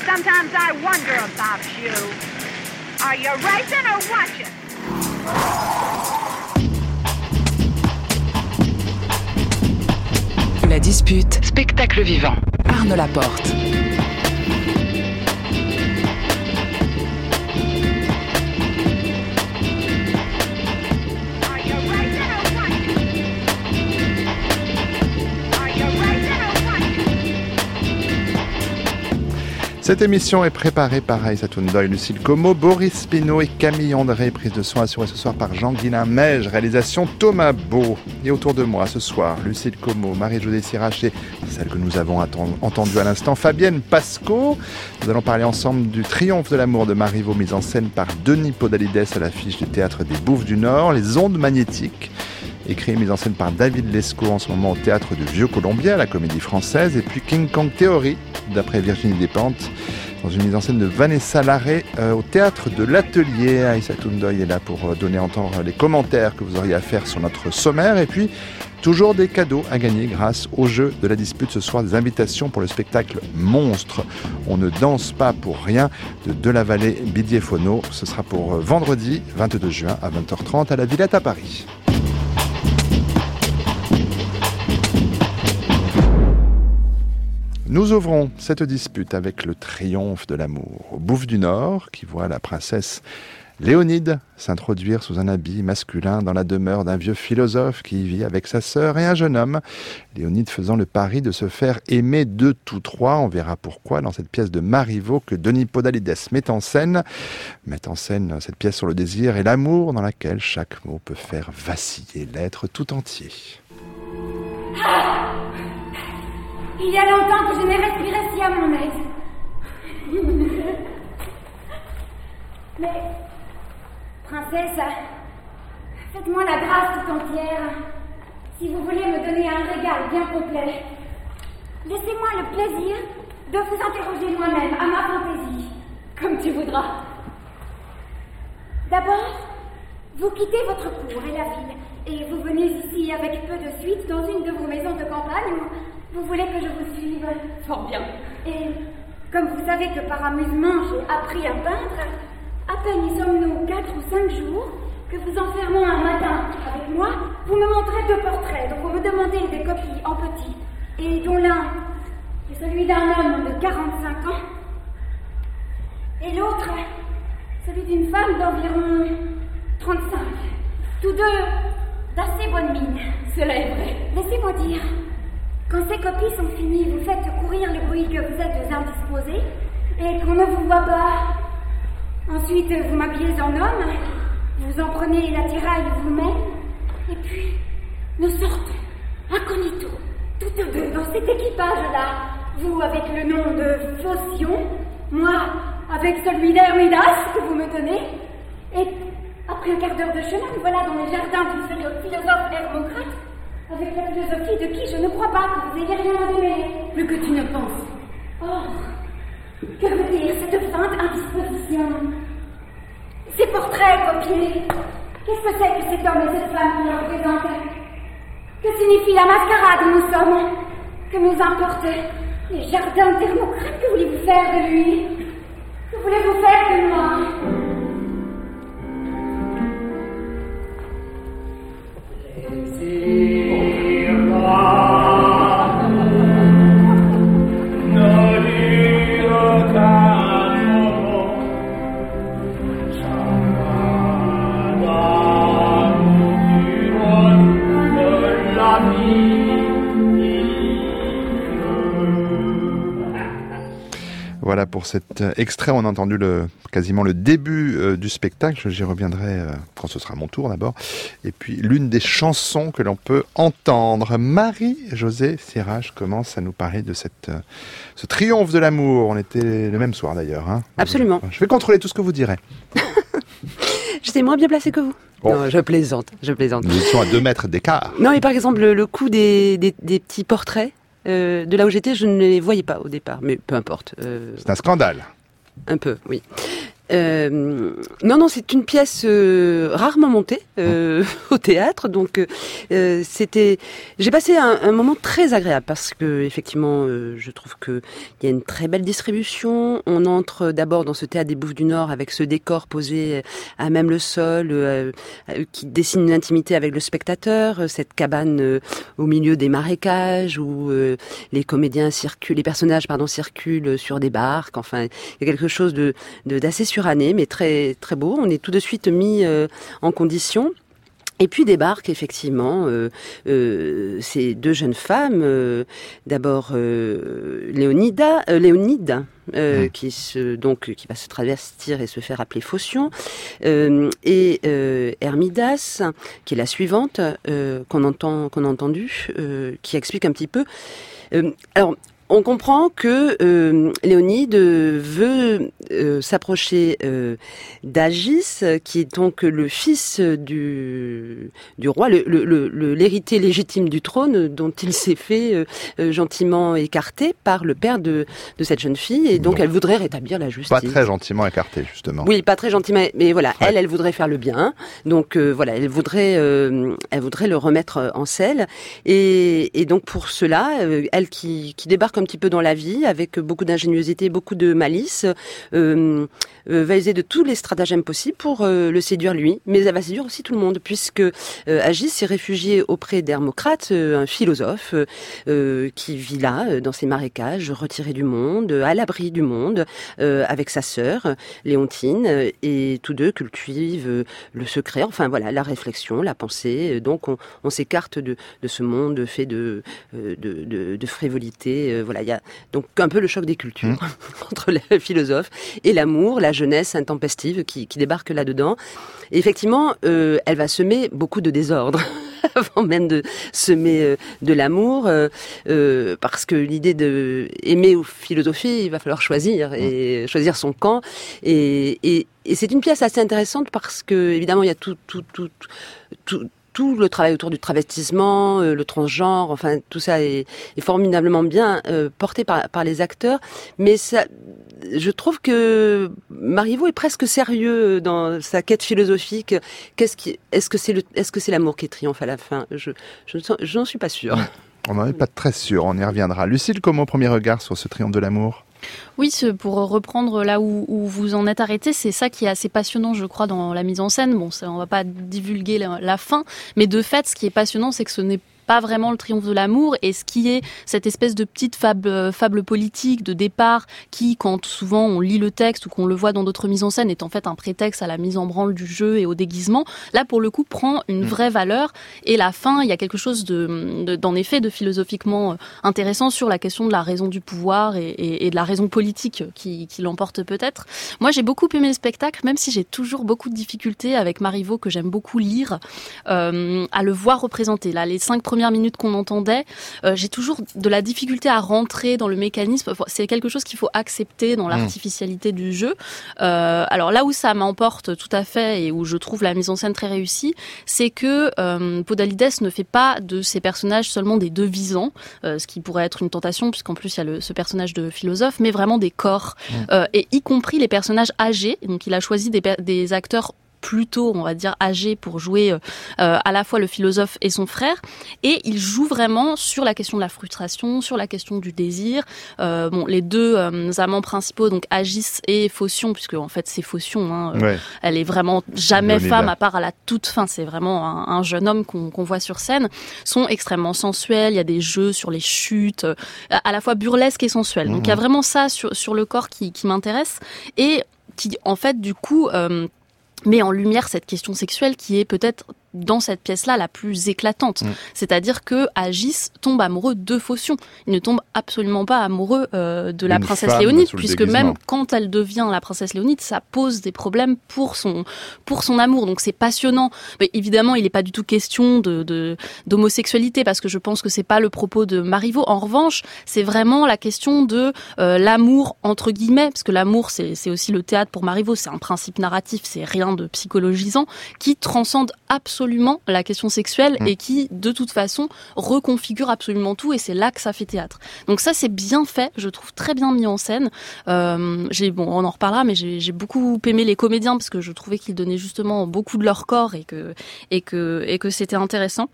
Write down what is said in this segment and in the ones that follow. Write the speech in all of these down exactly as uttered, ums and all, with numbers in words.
Sometimes I wonder about you. Are you racing or watching? La dispute. Spectacle vivant. Arnaud Laporte. Cette émission est préparée par Aïssa Toundoy, Lucille Como, Boris Pinault et Camille André. Prise de son assurée ce soir par Jean-Guilain Meige, réalisation Thomas Beau. Et autour de moi ce soir, Lucille Como, Marie-Josée Sirach et celle que nous avons entendue à l'instant, Fabienne Pasco. Nous allons parler ensemble du Triomphe de l'amour de Marivaux, mise en scène par Denis Podalides à l'affiche du Théâtre des Bouffes du Nord, Les Ondes Magnétiques. Écrit et mise en scène par David Lescaut en ce moment au Théâtre du Vieux-Colombier, à la Comédie Française, et puis King Kong Theory, d'après Virginie Despentes, dans une mise en scène de Vanessa Larrey euh, au Théâtre de l'Atelier. Aïssa Toundoy est là pour donner à entendre les commentaires que vous auriez à faire sur notre sommaire, et puis toujours des cadeaux à gagner grâce au jeu de la dispute ce soir, des invitations pour le spectacle Monstre. On ne danse pas pour rien de Delavallée Bidiefono. Ce sera pour vendredi vingt-deux juin à vingt heures trente à la Villette à Paris. Nous ouvrons cette dispute avec le Triomphe de l'amour au Bouffes du Nord, qui voit la princesse Léonide s'introduire sous un habit masculin dans la demeure d'un vieux philosophe qui y vit avec sa sœur et un jeune homme. Léonide faisant le pari de se faire aimer de tous trois. On verra pourquoi dans cette pièce de Marivaux que Denis Podalides met en scène. Met en scène cette pièce sur le désir et l'amour dans laquelle chaque mot peut faire vaciller l'être tout entier. Ah, il y a longtemps que je n'ai respiré si à mon aise. Mais, princesse, faites-moi la grâce tout entière. Si vous voulez me donner un régal bien complet, laissez-moi le plaisir de vous interroger moi-même à ma fantaisie, comme tu voudras. D'abord, vous quittez votre cour et la ville, et vous venez ici avec peu de suite dans une de vos maisons de campagne où vous voulez que je vous suive. Fort bien. Et comme vous savez que par amusement j'ai appris à peindre, à peine y sommes-nous quatre ou cinq jours que vous enfermant un matin avec moi, vous me montrez deux portraits dont vous me demandez des copies en petit, et dont l'un est celui d'un homme de quarante-cinq ans, et l'autre celui d'une femme d'environ trente-cinq. Tous deux d'assez bonne mine. Cela est vrai. Laissez-moi dire, quand ces copies sont finies, vous faites courir le bruit que vous êtes indisposés et qu'on ne vous voit pas. Ensuite, vous m'habillez en homme, vous en prenez l'attirail vous-même, et puis nous sortons, incognito, toutes deux dans cet équipage-là. Vous avec le nom de Phocion, moi avec celui d'Hermidas que vous me donnez, et après un quart d'heure de chemin, nous voilà dans les jardins du philosophe Hermocrate, avec la philosophie de qui je ne crois pas que vous ayez rien à démêler. Plus que tu ne penses. Oh, que veut dire cette feinte indisposition? Ces portraits copiés, qu'est-ce que c'est que cet homme et cette femme qui les représentent? Que signifie la mascarade où nous sommes? Que nous importent les jardins d'Hermocrate? Que voulez-vous faire de lui? Que voulez-vous faire de moi? Voilà pour cet extrait, on a entendu le, quasiment le début euh, du spectacle, j'y reviendrai euh, quand ce sera mon tour d'abord, et puis l'une des chansons que l'on peut entendre. Marie-Josée Sirach commence à nous parler de cette, euh, ce triomphe de l'amour, on était le même soir d'ailleurs. Hein. Absolument. Je vais contrôler tout ce que vous direz. J'étais moins bien placée que vous. Bon. Non, je plaisante, je plaisante. Nous étions à deux mètres d'écart. Non, mais par exemple, le, le coup des, des, des petits portraits, Euh, de là où j'étais, je ne les voyais pas au départ, mais peu importe. Euh, C'est un scandale. Un peu, oui. Euh, non, non, c'est une pièce euh, rarement montée euh, au théâtre, donc euh, c'était. J'ai passé un, un moment très agréable parce que effectivement, euh, je trouve que il y a une très belle distribution. On entre d'abord dans ce théâtre des Bouffes du Nord avec ce décor posé à même le sol, euh, euh, qui dessine une intimité avec le spectateur. Cette cabane euh, au milieu des marécages où euh, les comédiens circulent, les personnages pardon circulent sur des barques. Enfin, il y a quelque chose de, de d'assez sur année, mais très très beau. On est tout de suite mis euh, en condition. Et puis débarquent effectivement euh, euh, ces deux jeunes femmes. Euh, d'abord euh, Léonida, euh, Léonide, euh, mmh. qui se donc qui va se travestir et se faire appeler Phocion, euh, et euh, Hermidas, qui est la suivante euh, qu'on entend qu'on a entendue, euh, qui explique un petit peu. Euh, alors. On comprend que euh, Léonide veut euh, s'approcher euh, d'Agis, qui est donc le fils du du roi, le, le, le, l'héritier légitime du trône, dont il s'est fait euh, gentiment écarter par le père de de cette jeune fille, et donc bon. Elle voudrait rétablir la justice. Pas très gentiment écarté, justement. Oui, pas très gentiment, mais voilà, ouais. elle, elle voudrait faire le bien, donc euh, voilà, elle voudrait, euh, elle voudrait le remettre en selle, et, et donc pour cela, euh, elle qui qui débarque un petit peu dans la vie, avec beaucoup d'ingéniosité, beaucoup de malice, euh, euh, va user de tous les stratagèmes possibles pour euh, le séduire lui, mais elle va séduire aussi tout le monde, puisque euh, Agis s'est réfugié auprès d'Hermocrate, euh, un philosophe euh, qui vit là, euh, dans ses marécages, retiré du monde, à l'abri du monde, euh, avec sa sœur, Léontine, euh, et tous deux cultivent euh, le secret, enfin voilà, la réflexion, la pensée, donc on, on s'écarte de, de ce monde fait de, de, de, de frivolité, euh, voilà, il y a donc un peu le choc des cultures mmh. entre le philosophe et l'amour, la jeunesse intempestive qui, qui débarque là-dedans. Et effectivement, euh, elle va semer beaucoup de désordre avant même de semer euh, de l'amour, euh, euh, parce que l'idée de aimer ou philosopher, il va falloir choisir et mmh. choisir son camp. Et, et, et c'est une pièce assez intéressante parce que évidemment il y a tout, tout, tout, tout tout le travail autour du travestissement, euh, le transgenre, enfin tout ça est, est formidablement bien euh, porté par, par les acteurs, mais ça, je trouve que Marivaux est presque sérieux dans sa quête philosophique. Qu'est-ce qui, est-ce que c'est le, est-ce que c'est l'amour qui triomphe à la fin ? Je, je, je n'en suis pas sûre. On n'en est pas très sûr, on y reviendra. Lucille, comment premier regard sur ce triomphe de l'amour ? Oui, pour reprendre là où, où vous en êtes arrêté, c'est ça qui est assez passionnant, je crois, dans la mise en scène. Bon, ça, on va pas divulguer la, la fin, mais de fait, ce qui est passionnant, c'est que ce n'est pas vraiment le triomphe de l'amour, et ce qui est cette espèce de petite fable, fable politique de départ qui, quand souvent on lit le texte ou qu'on le voit dans d'autres mises en scène, est en fait un prétexte à la mise en branle du jeu et au déguisement, là pour le coup prend une vraie valeur, et la fin, il y a quelque chose de, de d'en effet de philosophiquement intéressant sur la question de la raison du pouvoir et, et, et de la raison politique qui, qui l'emporte peut-être. Moi j'ai beaucoup aimé le spectacle, même si j'ai toujours beaucoup de difficultés avec Marivaux, que j'aime beaucoup lire, euh, à le voir représenter. Là, les cinq premières minutes qu'on entendait, euh, j'ai toujours de la difficulté à rentrer dans le mécanisme. C'est quelque chose qu'il faut accepter dans l'artificialité mmh. du jeu. Euh, alors là où ça m'emporte tout à fait et où je trouve la mise en scène très réussie, c'est que euh, Podalides ne fait pas de ses personnages seulement des devisants, euh, ce qui pourrait être une tentation puisqu'en plus il y a le, ce personnage de philosophe, mais vraiment des corps, mmh. euh, et y compris les personnages âgés. Donc il a choisi des, des acteurs plutôt, on va dire, âgé pour jouer euh, à la fois le philosophe et son frère. Et il joue vraiment sur la question de la frustration, sur la question du désir. Euh, bon, les deux euh, amants principaux, donc Agis et Phocion, puisque en fait c'est Phocion, hein, euh, ouais. elle est vraiment jamais Léonide. Femme à part à la toute fin. C'est vraiment un, un jeune homme qu'on, qu'on voit sur scène. Sont extrêmement sensuels. Il y a des jeux sur les chutes, euh, à la fois burlesques et sensuels. Mmh. Donc il y a vraiment ça sur, sur le corps qui, qui m'intéresse et qui, en fait, du coup, euh, met en lumière cette question sexuelle qui est peut-être dans cette pièce-là la plus éclatante. Mmh. C'est-à-dire que Agis tombe amoureux de Phocion. Il ne tombe absolument pas amoureux euh, de la Une princesse Léonide, puisque même quand elle devient la princesse Léonide, ça pose des problèmes pour son pour son amour. Donc c'est passionnant. Mais évidemment, il n'est pas du tout question de, de d'homosexualité, parce que je pense que c'est pas le propos de Marivaux. En revanche, c'est vraiment la question de euh, l'amour entre guillemets, parce que l'amour c'est c'est aussi le théâtre pour Marivaux. C'est un principe narratif, c'est rien de psychologisant qui transcende absolument absolument la question sexuelle mmh. et qui, de toute façon, reconfigure absolument tout, et c'est là que ça fait théâtre. Donc ça, c'est bien fait, je trouve très bien mis en scène. Euh, j'ai, bon, on en reparlera, mais j'ai, j'ai beaucoup aimé les comédiens parce que je trouvais qu'ils donnaient justement beaucoup de leur corps et que, et que, et que c'était intéressant.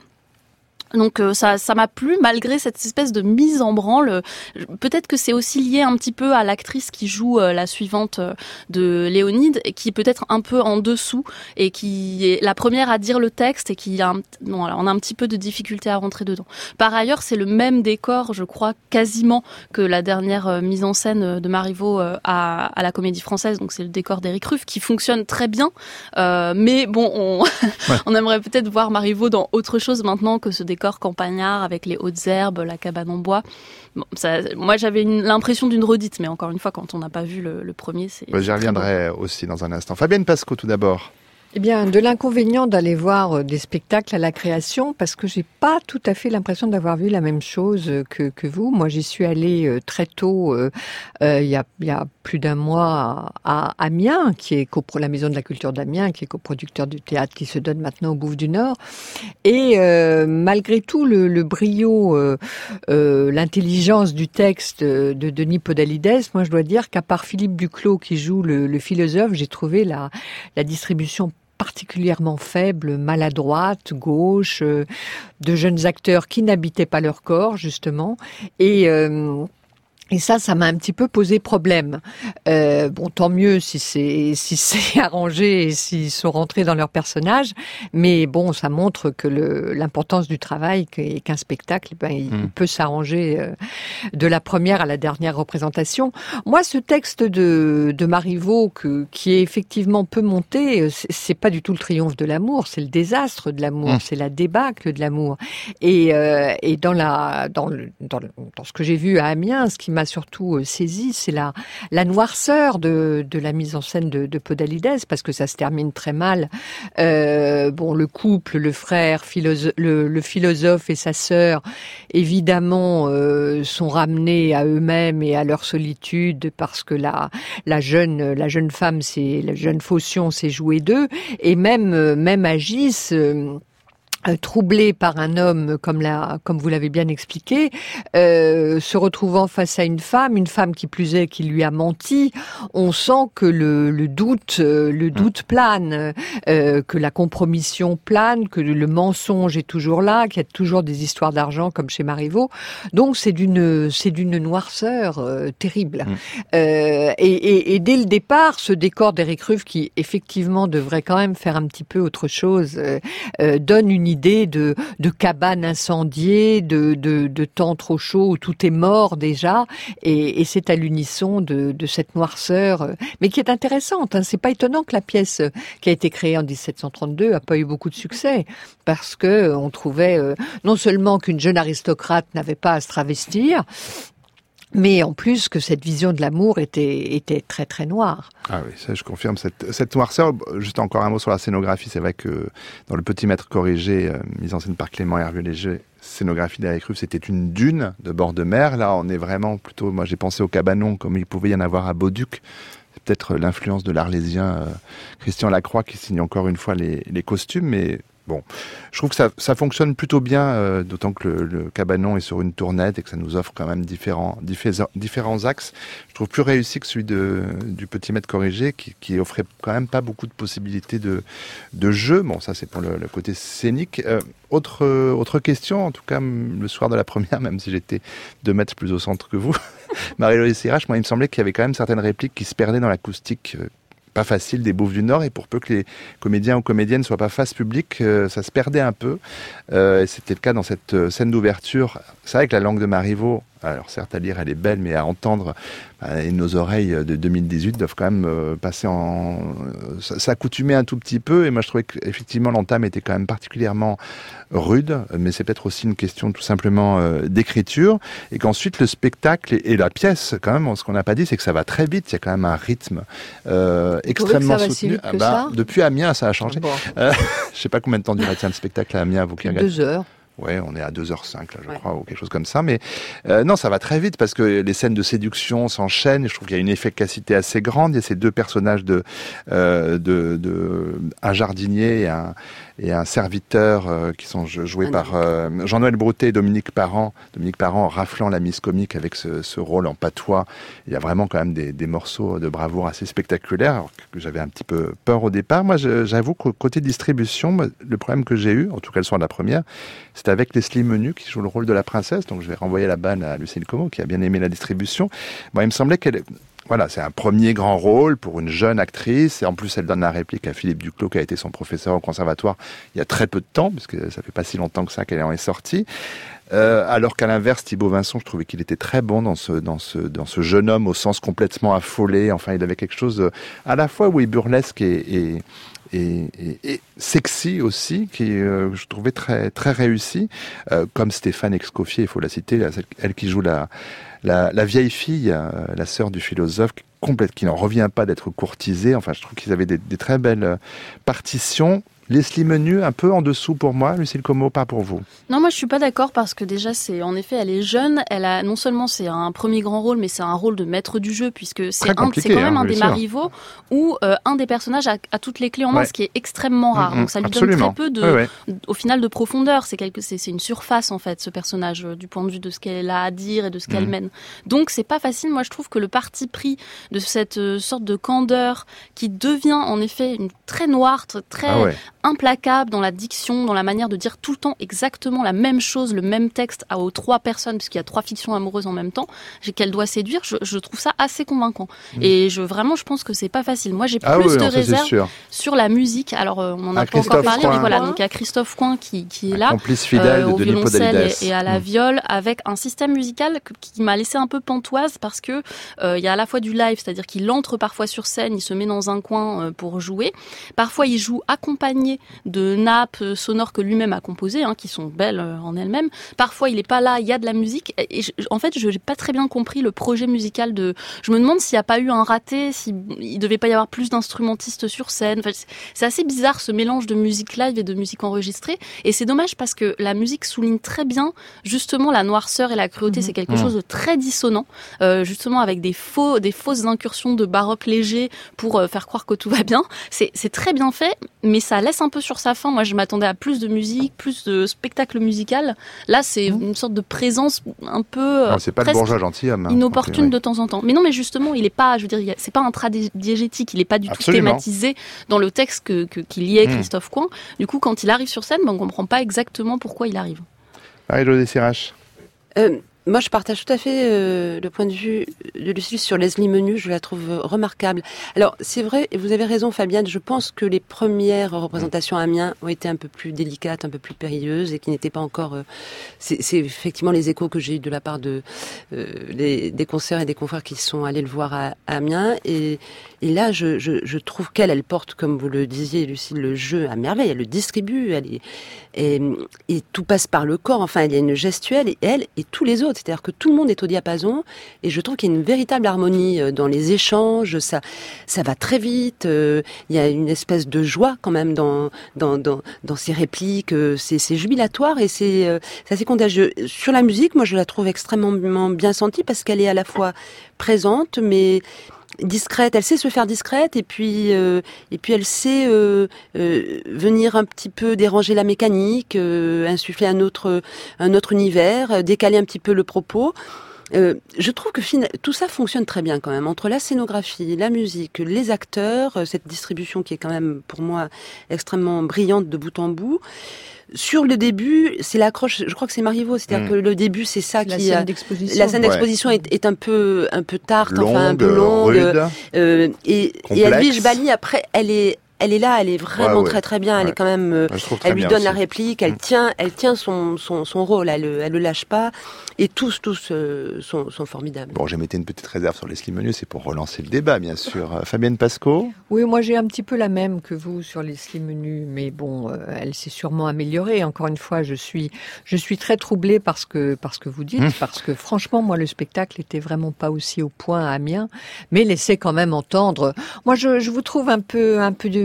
Donc euh, ça, ça m'a plu malgré cette espèce de mise en branle. Peut-être que c'est aussi lié un petit peu à l'actrice qui joue euh, la suivante euh, de Léonide, qui est peut-être un peu en dessous et qui est la première à dire le texte et qui a un, bon, alors on a un petit peu de difficulté à rentrer dedans. Par ailleurs, c'est le même décor, je crois, quasiment que la dernière euh, mise en scène de Marivaux euh, à, à la Comédie Française. Donc c'est le décor d'Éric Ruff qui fonctionne très bien. Euh, mais bon, on, ouais. on aimerait peut-être voir Marivaux dans autre chose maintenant que ce décor campagnard avec les hautes herbes, la cabane en bois. Bon, ça, moi, j'avais une, l'impression d'une redite, mais encore une fois, quand on n'a pas vu le, le premier, c'est... Ouais, j'y reviendrai bon. aussi dans un instant. Fabienne Pascaud, tout d'abord. Eh bien, de l'inconvénient d'aller voir des spectacles à la création, parce que j'ai pas tout à fait l'impression d'avoir vu la même chose que, que vous. Moi, j'y suis allée très tôt, euh, euh, il y a, il y a plus d'un mois, à, à Amiens, qui est copro- la Maison de la Culture d'Amiens, qui est coproducteur du théâtre qui se donne maintenant au Bouffe du Nord. Et euh, malgré tout, le, le brio, euh, euh, l'intelligence du texte de Denis Podalides, moi, je dois dire qu'à part Philippe Duclos qui joue le, le philosophe, j'ai trouvé la, la distribution particulièrement faible, maladroite, gauche, euh, de jeunes acteurs qui n'habitaient pas leur corps, justement. Et... Euh, Et ça, ça m'a un petit peu posé problème. Euh, bon, tant mieux si c'est si c'est arrangé et s'ils sont rentrés dans leur personnage. Mais bon, ça montre que le, l'importance du travail et qu'un spectacle, ben, il mmh. peut s'arranger euh, de la première à la dernière représentation. Moi, ce texte de de Marivaux, que qui est effectivement peu monté, c'est, c'est pas du tout le triomphe de l'amour, c'est le désastre de l'amour, mmh. c'est la débâcle de l'amour. Et euh, et dans la dans le dans, le, dans ce que j'ai vu à Amiens, ce qui m'a surtout saisi, c'est la, la noirceur de, de la mise en scène de, de Podalides, parce que ça se termine très mal. Euh, bon, le couple, le frère, philosophe, le, le philosophe et sa sœur, évidemment, euh, sont ramenés à eux-mêmes et à leur solitude parce que la, la jeune, la jeune femme, c'est, la jeune Phocion s'est jouée d'eux, et même, même agissent. Euh, troublé par un homme, comme la, comme vous l'avez bien expliqué, euh, se retrouvant face à une femme, une femme qui plus est, qui lui a menti, on sent que le, le doute, le doute plane, euh, que la compromission plane, que le mensonge est toujours là, qu'il y a toujours des histoires d'argent comme chez Marivaux. Donc c'est d'une, c'est d'une noirceur euh, terrible. Mmh. Euh, et, et, et dès le départ, ce décor d'Éric Ruff, qui effectivement devrait quand même faire un petit peu autre chose, euh, euh, donne une idée idée de, de cabane incendiée, de, de, de temps trop chaud où tout est mort déjà, et, et c'est à l'unisson de, de cette noirceur, mais qui est intéressante. Hein. C'est pas étonnant que la pièce qui a été créée en dix-sept cent trente-deux a pas eu beaucoup de succès, parce que on trouvait euh, non seulement qu'une jeune aristocrate n'avait pas à se travestir, mais en plus que cette vision de l'amour était, était très très noire. Ah oui, ça je confirme, cette, cette noirceur. Juste encore un mot sur la scénographie, c'est vrai que dans Le Petit Maître corrigé, euh, mise en scène par Clément Hervieux-Léger, scénographie d'Éric Ruff, c'était une dune de bord de mer. Là, on est vraiment plutôt, moi j'ai pensé au cabanon, comme il pouvait y en avoir à Bauduc. C'est peut-être l'influence de l'Arlésien euh, Christian Lacroix qui signe encore une fois les, les costumes, mais... Bon, je trouve que ça, ça fonctionne plutôt bien, euh, d'autant que le, le cabanon est sur une tournette et que ça nous offre quand même différents, diffé- différents axes. Je trouve plus réussi que celui de, du Petit Maître corrigé, qui, qui offrait quand même pas beaucoup de possibilités de, de jeu. Bon, ça c'est pour le, le côté scénique. Euh, autre, euh, autre question, en tout cas le soir de la première, même si j'étais deux mètres plus au centre que vous, Marie-Louise Sirache, moi il me semblait qu'il y avait quand même certaines répliques qui se perdaient dans l'acoustique. Euh, pas facile des Bouffes du Nord, et pour peu que les comédiens ou comédiennes soient pas face publique, euh, ça se perdait un peu. Euh, et c'était le cas dans cette euh, scène d'ouverture. C'est vrai que la langue de Marivaux, alors certes à lire elle est belle, mais à entendre, bah, et nos oreilles de deux mille dix-huit doivent quand même euh, passer en... Euh, s'accoutumer un tout petit peu, et moi je trouvais qu'effectivement l'entame était quand même particulièrement rude, mais c'est peut-être aussi une question tout simplement euh, d'écriture, et qu'ensuite le spectacle et, et la pièce, quand même, ce qu'on n'a pas dit, c'est que ça va très vite, il y a quand même un rythme euh, extrêmement soutenu. Si ah, bah, depuis Amiens, ça a changé. Bon. Euh, je sais pas combien de temps durait un spectacle à Amiens, vous qui regardez. Deux heures. Ouais, on est à deux heures cinq, là, je ouais. crois, ou quelque chose comme ça. Mais euh, non, ça va très vite parce que les scènes de séduction s'enchaînent. Et je trouve qu'il y a une efficacité assez grande. Il y a ces deux personnages de, euh, de, de un jardinier et un, et un serviteur euh, qui sont joués ah par euh, Jean-Noël Broutet et Dominique Parent. Dominique Parent raflant la mise comique avec ce, ce rôle en patois. Il y a vraiment quand même des, des morceaux de bravoure assez spectaculaires, alors que j'avais un petit peu peur au départ. Moi, je, j'avoue qu'au côté distribution, le problème que j'ai eu, en tout cas le soir de la première, c'était avec Leslie Menu qui joue le rôle de la princesse. Donc je vais renvoyer la balle à Lucille Como qui a bien aimé la distribution. Bon, il me semblait qu'elle... Voilà, c'est un premier grand rôle pour une jeune actrice. Et en plus, elle donne la réplique à Philippe Duclos, qui a été son professeur au conservatoire il y a très peu de temps, parce que ça fait pas si longtemps que ça qu'elle en est sortie. Euh, alors qu'à l'inverse, Thibaut Vincent, je trouvais qu'il était très bon dans ce, dans ce, dans ce jeune homme au sens complètement affolé. Enfin, il avait quelque chose à la fois, oui, burlesque et, et, et, et, et sexy aussi, qui euh, je trouvais très, très réussi. Euh, comme Stéphane Escoffier, il faut la citer, elle, elle qui joue la, la, la vieille fille, euh, la sœur du philosophe, complète, qui n'en revient pas d'être courtisée. Enfin, je trouve qu'ils avaient des, des très belles partitions. Leslie Menu, un peu en dessous pour moi. Lucille Como, pas pour vous. Non, moi je suis pas d'accord parce que déjà, c'est en effet, elle est jeune. Elle a non seulement c'est un premier grand rôle, mais c'est un rôle de maître du jeu puisque c'est, un, c'est quand même hein, un des Marivaux où euh, un des personnages a, a toutes les clés en main, ouais. ce qui est extrêmement rare. Mmh, Donc ça lui absolument. donne très peu de, ouais, ouais. au final, de profondeur. C'est quelque, c'est, c'est une surface en fait, ce personnage, euh, du point de vue de ce qu'elle a à dire et de ce qu'elle mmh. mène. Donc c'est pas facile. Moi je trouve que le parti pris de cette euh, sorte de candeur qui devient en effet une très noire, très, très ah ouais. implacable dans la diction, dans la manière de dire tout le temps exactement la même chose, le même texte aux trois personnes, puisqu'il y a trois fictions amoureuses en même temps, qu'elle doit séduire, je, je trouve ça assez convaincant. Mmh. Et je, vraiment, je pense que c'est pas facile. Moi, j'ai ah plus oui, de réserves sur la musique. Alors, euh, on en a ah, pas encore parlé, Coin. mais voilà, donc il y a Christophe Coin qui, qui est là, complice fidèle euh, au de violoncelle et, et à la mmh. viole, avec un système musical qui m'a laissé un peu pantoise, parce que euh, il y a à la fois du live, c'est-à-dire qu'il entre parfois sur scène, il se met dans un coin euh, pour jouer. Parfois, il joue accompagné de nappes sonores que lui-même a composées, hein, qui sont belles en elles-mêmes. Parfois, il est pas là, il y a de la musique. Et je, en fait, je n'ai pas très bien compris le projet musical de... Je me demande s'il n'y a pas eu un raté, s'il ne devait pas y avoir plus d'instrumentistes sur scène. Enfin, c'est assez bizarre, ce mélange de musique live et de musique enregistrée. Et c'est dommage parce que la musique souligne très bien, justement, la noirceur et la cruauté. Mmh. C'est quelque mmh. chose de très dissonant, euh, justement, avec des faux, des fausses incursions de baroque léger pour euh, faire croire que tout va bien. C'est, c'est très bien fait, mais ça laisse un peu sur sa fin. Moi, je m'attendais à plus de musique, plus de spectacle musical. Là, c'est mmh. une sorte de présence un peu non, c'est pas le bourgeois gentilhomme, hein, inopportune okay, ouais. de temps en temps. Mais non, mais justement, il est pas, je veux dire, c'est pas un intradiégétique, il est pas du Absolument. tout thématisé dans le texte que, que qu'il y est, mmh. Christophe Coin. Du coup, quand il arrive sur scène, ben, on comprend pas exactement pourquoi il arrive. Marie-Josée Sirache. Euh, Moi, je partage tout à fait euh, le point de vue de Lucie sur Leslie Menu. Je la trouve euh, remarquable. Alors, c'est vrai, et vous avez raison, Fabienne. Je pense que les premières représentations à Amiens ont été un peu plus délicates, un peu plus périlleuses, et qui n'étaient pas encore. Euh, c'est, c'est effectivement les échos que j'ai eu de la part de euh, les, des concerts et des confrères qui sont allés le voir à, à Amiens. Et, et là, je, je, je trouve qu'elle, elle porte, comme vous le disiez, Lucie, le jeu à merveille. Elle le distribue. Elle est, et, et tout passe par le corps. Enfin, il y a une gestuelle, et elle et tous les autres. C'est-à-dire que tout le monde est au diapason, et je trouve qu'il y a une véritable harmonie dans les échanges. Ça, ça va très vite. Euh, il y a une espèce de joie quand même dans dans dans, dans ces répliques. C'est, c'est jubilatoire et c'est, euh, c'est assez contagieux. Sur la musique, moi, je la trouve extrêmement bien sentie parce qu'elle est à la fois présente, mais discrète, elle sait se faire discrète, et puis euh, et puis elle sait euh, euh, venir un petit peu déranger la mécanique, euh, insuffler un autre un autre univers, décaler un petit peu le propos. Euh, je trouve que fin... tout ça fonctionne très bien quand même, entre la scénographie, la musique, les acteurs, cette distribution qui est quand même pour moi extrêmement brillante de bout en bout. Sur le début, c'est l'accroche. Je crois que c'est Marivaux, c'est-à-dire mmh. que le début, c'est ça la qui. Scène a... d'exposition. La scène d'exposition ouais. est, est un peu, un peu tarte, longue, enfin un peu longue. Rude, euh, et, et Edwige Bali, après, elle est. Elle est là, elle est vraiment ouais, ouais. très très bien. Elle ouais. est quand même, euh, elle lui donne aussi. la réplique, elle mmh. tient, elle tient son son, son rôle, elle elle le lâche pas. Et tous tous euh, sont, sont formidables. Bon, j'ai mis une petite réserve sur Leslie Menu, c'est pour relancer le débat, bien sûr. Euh, Fabienne Pasco. Oui, moi j'ai un petit peu la même que vous sur Leslie Menu, mais bon, euh, elle s'est sûrement améliorée. Encore une fois, je suis je suis très troublée par ce que par ce que vous dites, mmh. parce que franchement, moi le spectacle était vraiment pas aussi au point à Amiens, mais laissez quand même entendre. Moi, je je vous trouve un peu un peu de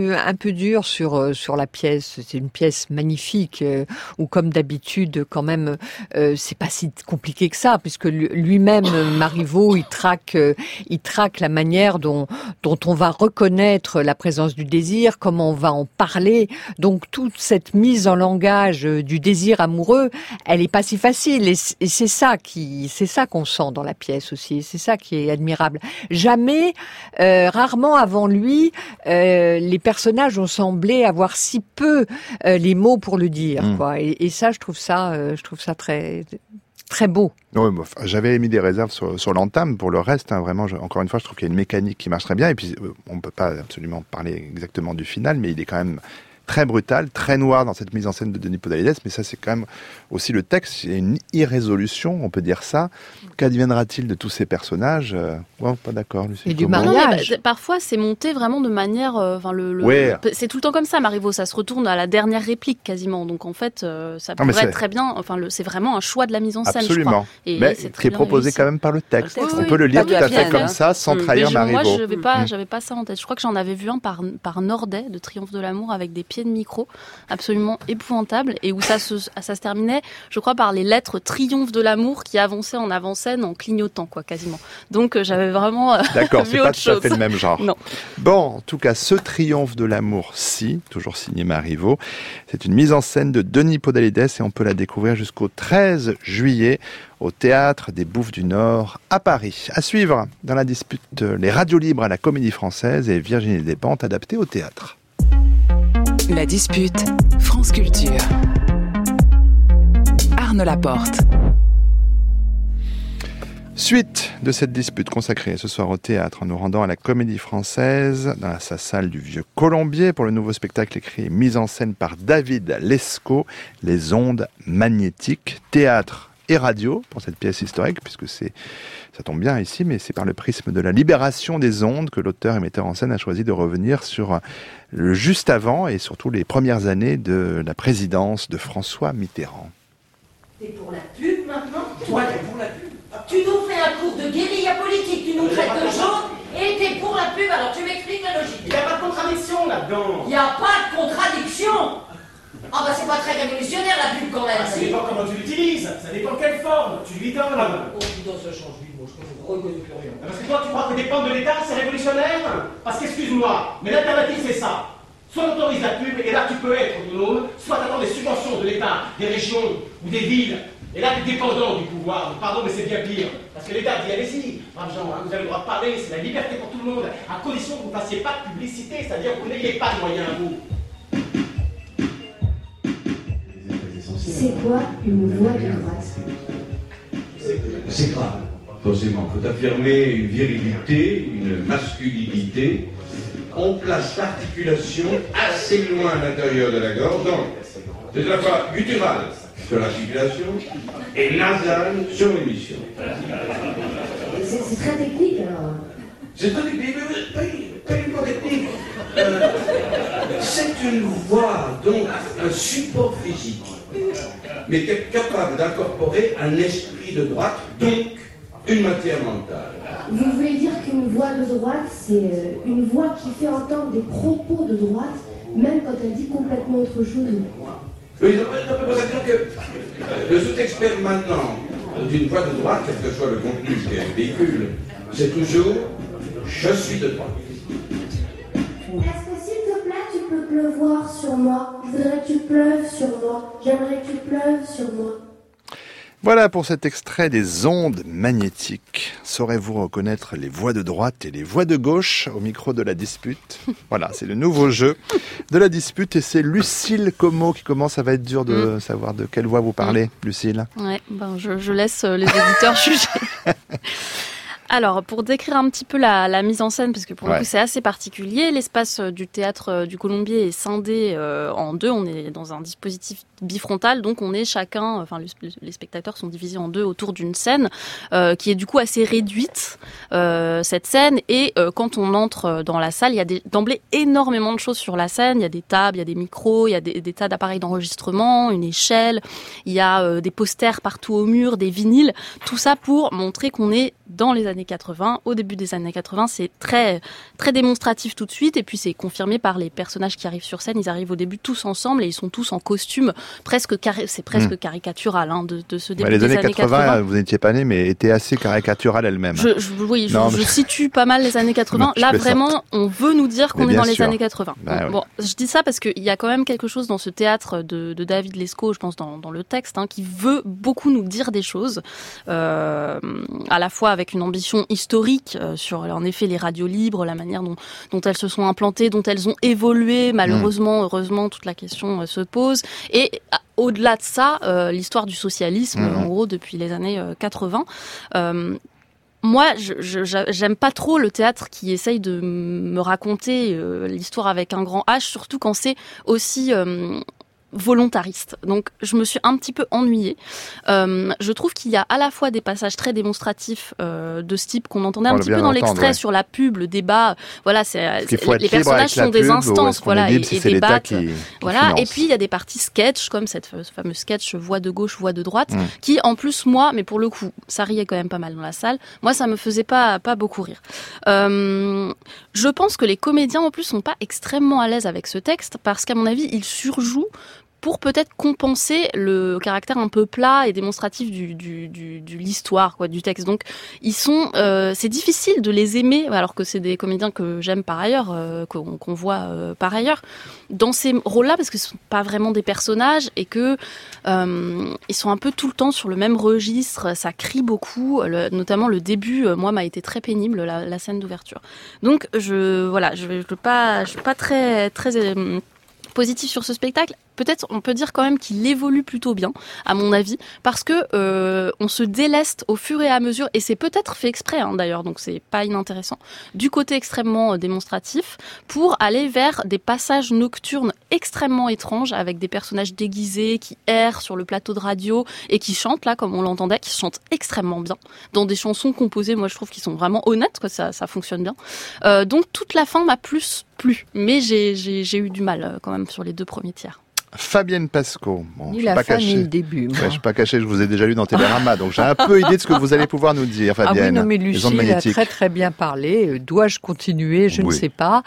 peu un peu dur sur sur la pièce. C'est une pièce magnifique euh, où, comme d'habitude, quand même, euh, c'est pas si compliqué que ça, puisque lui-même, Marivaux, il traque euh, il traque la manière dont dont on va reconnaître la présence du désir, comment on va en parler. Donc toute cette mise en langage euh, du désir amoureux, elle est pas si facile. Et, et c'est ça qui c'est ça qu'on sent dans la pièce aussi. Et c'est ça qui est admirable. Jamais, euh, rarement avant lui, euh, les personnages ont semblé avoir si peu euh, les mots pour le dire, mmh. quoi. Et, et ça, je trouve ça, euh, je trouve ça très, très beau. Oui, bon, j'avais émis des réserves sur, sur l'entame. Pour le reste, hein, vraiment, je, encore une fois, je trouve qu'il y a une mécanique qui marche très bien. Et puis, on ne peut pas absolument parler exactement du final, mais il est quand même très brutal, très noir dans cette mise en scène de Denis Podalides, mais ça c'est quand même aussi le texte, il y a une irrésolution, on peut dire ça. Qu'adviendra-t-il de tous ces personnages? euh, ouais, pas d'accord, Lucie. Et du mariage. Non, bah, parfois c'est monté vraiment de manière, enfin euh, le, le ouais. c'est tout le temps comme ça, Marivaux, ça se retourne à la dernière réplique quasiment, donc en fait euh, ça pourrait non, être très bien, enfin le, c'est vraiment un choix de la mise en scène. Absolument. Je crois. Et mais c'est qui est proposé réussi. Quand même par le texte. Oui, on oui, peut le lire tout à fait hein. comme ça, sans mmh. trahir je, Marivaux. Moi je vais pas, mmh. j'avais pas ça en tête. Je crois que j'en avais vu un par par Nordet de Triomphe de l'amour avec des pieds de micro. Absolument épouvantable, et où ça se, ça se terminait, je crois, par les lettres triomphe de l'amour qui avançaient en avant-scène en clignotant, quoi, quasiment. Donc euh, j'avais vraiment euh, D'accord, vu c'est autre pas tout à chose. fait le même genre. Non. Bon, en tout cas, ce triomphe de l'amour, si, toujours signé Marivaux, c'est une mise en scène de Denis Podalides et on peut la découvrir jusqu'au treize juillet au Théâtre des Bouffes du Nord à Paris. À suivre dans la dispute les radios libres à la Comédie Française et Virginie Despentes adaptée au théâtre. La dispute, France Culture. Arnaud Laporte. Suite de cette dispute consacrée ce soir au théâtre en nous rendant à la Comédie Française, dans sa salle du Vieux Colombier, pour le nouveau spectacle écrit et mis en scène par David Lescaut, Les ondes magnétiques, théâtre et radio pour cette pièce historique, puisque c'est, ça tombe bien ici, mais c'est par le prisme de la libération des ondes que l'auteur et metteur en scène a choisi de revenir sur le juste avant et surtout les premières années de la présidence de François Mitterrand. T'es pour la pub maintenant? Toi, t'es pour la pub? Tu nous fais un cours de guérilla politique, tu nous traites de jaune et t'es pour la pub, alors tu m'expliques la logique. Il n'y a pas de contradiction là-dedans. Il n'y a pas de contradiction. Ah bah c'est pas très révolutionnaire la pub quand même. Ah, ça si. dépend comment tu l'utilises, ça dépend quelle forme, tu lui donnes. Oh putain ça change vite, moi je reconnais plus rien. Parce que toi tu crois que dépendre de l'État c'est révolutionnaire? Parce qu'excuse-moi, mais l'alternative c'est ça. Soit on autorise la pub et là tu peux être autonome, soit t'attends des subventions de l'État, des régions ou des villes. Et là, tu es dépendant du pouvoir. Pardon, mais c'est bien pire. Parce que l'État dit, allez-y, braves gens, hein, vous avez le droit de parler, c'est la liberté pour tout le monde, à condition que vous ne fassiez pas de publicité, c'est-à-dire que vous n'ayez pas de moyens à vous. C'est quoi une voix de droite? C'est grave, forcément. Il faut affirmer une virilité, une masculinité. On place l'articulation assez loin à l'intérieur de la gorge, donc c'est la fois gutturale sur l'articulation et nasale sur l'émission. C'est, c'est très technique alors. C'est très technique, mais pas, pas une voix technique. Euh, c'est une voix, donc un support physique, mais capable d'incorporer un esprit de droite, donc une matière mentale. Vous voulez dire qu'une voix de droite, c'est une voix qui fait entendre des propos de droite, même quand elle dit complètement autre chose? Oui, ça peut pas dire que le sous-texte permanent d'une voix de droite, quel que soit le contenu qu'elle véhicule, c'est toujours « je suis de droite ». Est-ce que s'il te plaît, tu peux pleuvoir sur moi? Je voudrais que tu pleuves sur moi. J'aimerais que tu pleuves sur moi. Voilà pour cet extrait des ondes magnétiques. Saurez-vous reconnaître les voix de droite et les voix de gauche au micro de la dispute? Voilà, c'est le nouveau jeu de la dispute et c'est Lucille Como qui commence. Ça va être dur de mmh. savoir de quelle voix vous parlez, mmh. Lucille. Ouais, ben je, je laisse les éditeurs juger. Alors, pour décrire un petit peu la, la mise en scène, parce que pour ouais. le coup c'est assez particulier, l'espace du théâtre du Colombier est scindé euh, en deux. On est dans un dispositif bifrontal, donc on est chacun, enfin le, les spectateurs sont divisés en deux autour d'une scène euh, qui est du coup assez réduite, euh, cette scène. Et euh, quand on entre dans la salle, il y a des, d'emblée énormément de choses sur la scène. Il y a des tables, il y a des micros, il y a des, des tas d'appareils d'enregistrement, une échelle, il y a euh, des posters partout au mur, des vinyles, tout ça pour montrer qu'on est dans les années quatre-vingts. Au début des années quatre-vingts, c'est très très démonstratif tout de suite, et puis c'est confirmé par les personnages qui arrivent sur scène. Ils arrivent au début tous ensemble et ils sont tous en costume, presque cari- c'est presque mmh. caricatural hein, de, de ce début bah, les des années, années quatre-vingts. quatre-vingts. Vous n'étiez pas née, mais était assez caricaturale elle-même. Je, je, oui, non, je, mais... je situe pas mal les années quatre-vingts. Non, Là, vraiment, on veut nous dire qu'on est dans sûr. les années quatre-vingts. Bah, Donc, oui. Bon, je dis ça parce qu'il y a quand même quelque chose dans ce théâtre de, de David Lescaut, je pense dans, dans le texte, hein, qui veut beaucoup nous dire des choses, euh, à la fois avec une ambition historique euh, sur, en effet, les radios libres, la manière dont, dont elles se sont implantées, dont elles ont évolué. Malheureusement, mmh. heureusement, toute la question euh, se pose. Et au-delà de ça, euh, l'histoire du socialisme, mmh. en gros, depuis les années euh, quatre-vingts. Euh, Moi, je, je, j'aime pas trop le théâtre qui essaye de me raconter euh, l'histoire avec un grand H, surtout quand c'est aussi euh, volontariste. Donc, je me suis un petit peu ennuyée. Euh, je trouve qu'il y a à la fois des passages très démonstratifs euh, de ce type qu'on entendait un petit peu dans l'extrait ouais. sur la pub, le débat. Voilà, c'est, c'est les personnages sont des instances, voilà, et, et débattent. Qui, voilà, qui et puis il y a des parties sketch, comme cette fameuse sketch voix de gauche, voix de droite, mmh. qui en plus moi, mais pour le coup, ça riait quand même pas mal dans la salle. Moi, ça me faisait pas pas beaucoup rire. Euh, je pense que les comédiens en plus sont pas extrêmement à l'aise avec ce texte parce qu'à mon avis, ils surjouent pour peut-être compenser le caractère un peu plat et démonstratif du, du, du, de l'histoire, quoi, du texte. Donc, ils sont, euh, c'est difficile de les aimer, alors que c'est des comédiens que j'aime par ailleurs, euh, qu'on, qu'on voit euh, par ailleurs, dans ces rôles-là, parce que ce sont pas vraiment des personnages et que euh, ils sont un peu tout le temps sur le même registre. Ça crie beaucoup, le, notamment le début. Euh, moi, m'a été très pénible la, la scène d'ouverture. Donc, je, voilà, je, je, je pas, je suis pas très, très euh, positif sur ce spectacle. Peut-être on peut dire quand même qu'il évolue plutôt bien, à mon avis, parce que euh, on se déleste au fur et à mesure, et c'est peut-être fait exprès hein, d'ailleurs, donc c'est pas inintéressant, du côté extrêmement euh, démonstratif, pour aller vers des passages nocturnes extrêmement étranges, avec des personnages déguisés qui errent sur le plateau de radio et qui chantent là, comme on l'entendait, qui chantent extrêmement bien, dans des chansons composées, moi je trouve qu'ils sont vraiment honnêtes, quoi, ça, ça fonctionne bien. Euh, donc toute la fin m'a plus plu, mais j'ai, j'ai, j'ai eu du mal euh, quand même sur les deux premiers tiers. Fabienne Pasco. Bon, ni la pas fin caché. ni le début. Ouais, je ne suis pas caché, je vous ai déjà lu dans Télérama, donc j'ai un peu idée de ce que vous allez pouvoir nous dire, Fabienne. Ah oui, non, mais Lucille a très très bien parlé. Dois-je continuer? Je oui. ne sais pas.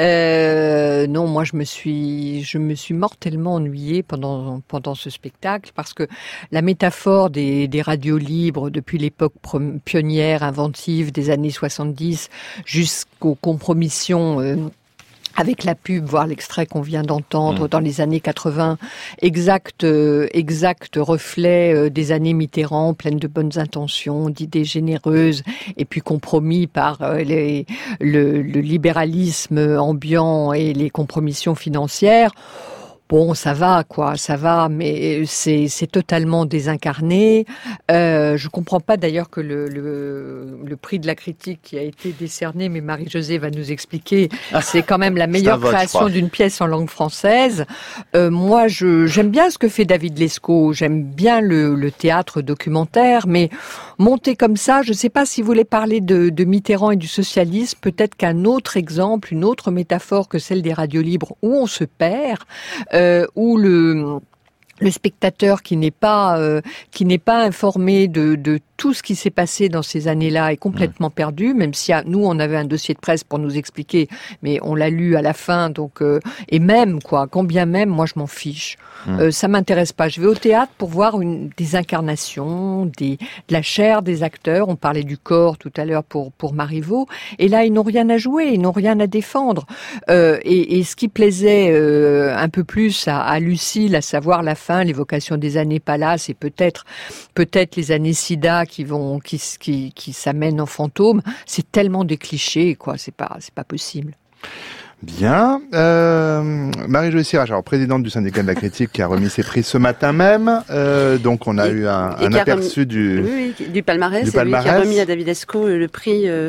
Euh, non, moi je me suis, je me suis mortellement ennuyée pendant pendant ce spectacle parce que la métaphore des, des radios libres depuis l'époque pionnière, inventive des années soixante-dix jusqu'aux compromissions. Euh, avec la pub, voire l'extrait qu'on vient d'entendre mmh. dans les années quatre-vingts, exact, euh, exact reflet euh, des années Mitterrand, pleines de bonnes intentions, d'idées généreuses, et puis compromis par euh, les, le, le libéralisme ambiant et les compromissions financières. Bon, ça va, quoi, ça va, mais c'est, c'est totalement désincarné. Euh, je comprends pas d'ailleurs que le, le, le prix de la critique qui a été décerné, mais Marie-Josée va nous expliquer, c'est quand même la meilleure vote, création d'une pièce en langue française. Euh, moi, je, j'aime bien ce que fait David Lescaut, j'aime bien le, le théâtre documentaire, mais monter comme ça, je sais pas si vous voulez parler de, de Mitterrand et du socialisme, peut-être qu'un autre exemple, une autre métaphore que celle des radios libres où on se perd, Euh, où le le spectateur qui n'est pas euh, qui n'est pas informé de, de tout ce qui s'est passé dans ces années-là est complètement mmh. perdu, même si à, nous on avait un dossier de presse pour nous expliquer, mais on l'a lu à la fin, donc euh, et même quoi, combien même, moi je m'en fiche, mmh. euh, ça m'intéresse pas. Je vais au théâtre pour voir une des incarnations, des de la chair des acteurs. On parlait du corps tout à l'heure pour pour Marivaux, et là ils n'ont rien à jouer, ils n'ont rien à défendre. Euh, et, et ce qui plaisait euh, un peu plus à, à Lucille, à savoir la fin, l'évocation des années Palace et peut-être peut-être les années Sida qui vont qui qui qui s'amènent en fantôme, c'est tellement des clichés, quoi, c'est pas c'est pas possible. Bien. Euh, Marie-Josée Sirach, alors présidente du syndicat de la critique, qui a remis ses prix ce matin même. Euh, donc on a et, eu un, un aperçu remis, du oui, oui, du palmarès. Du c'est palmarès. Lui qui a remis à David Lescaut le prix. Euh,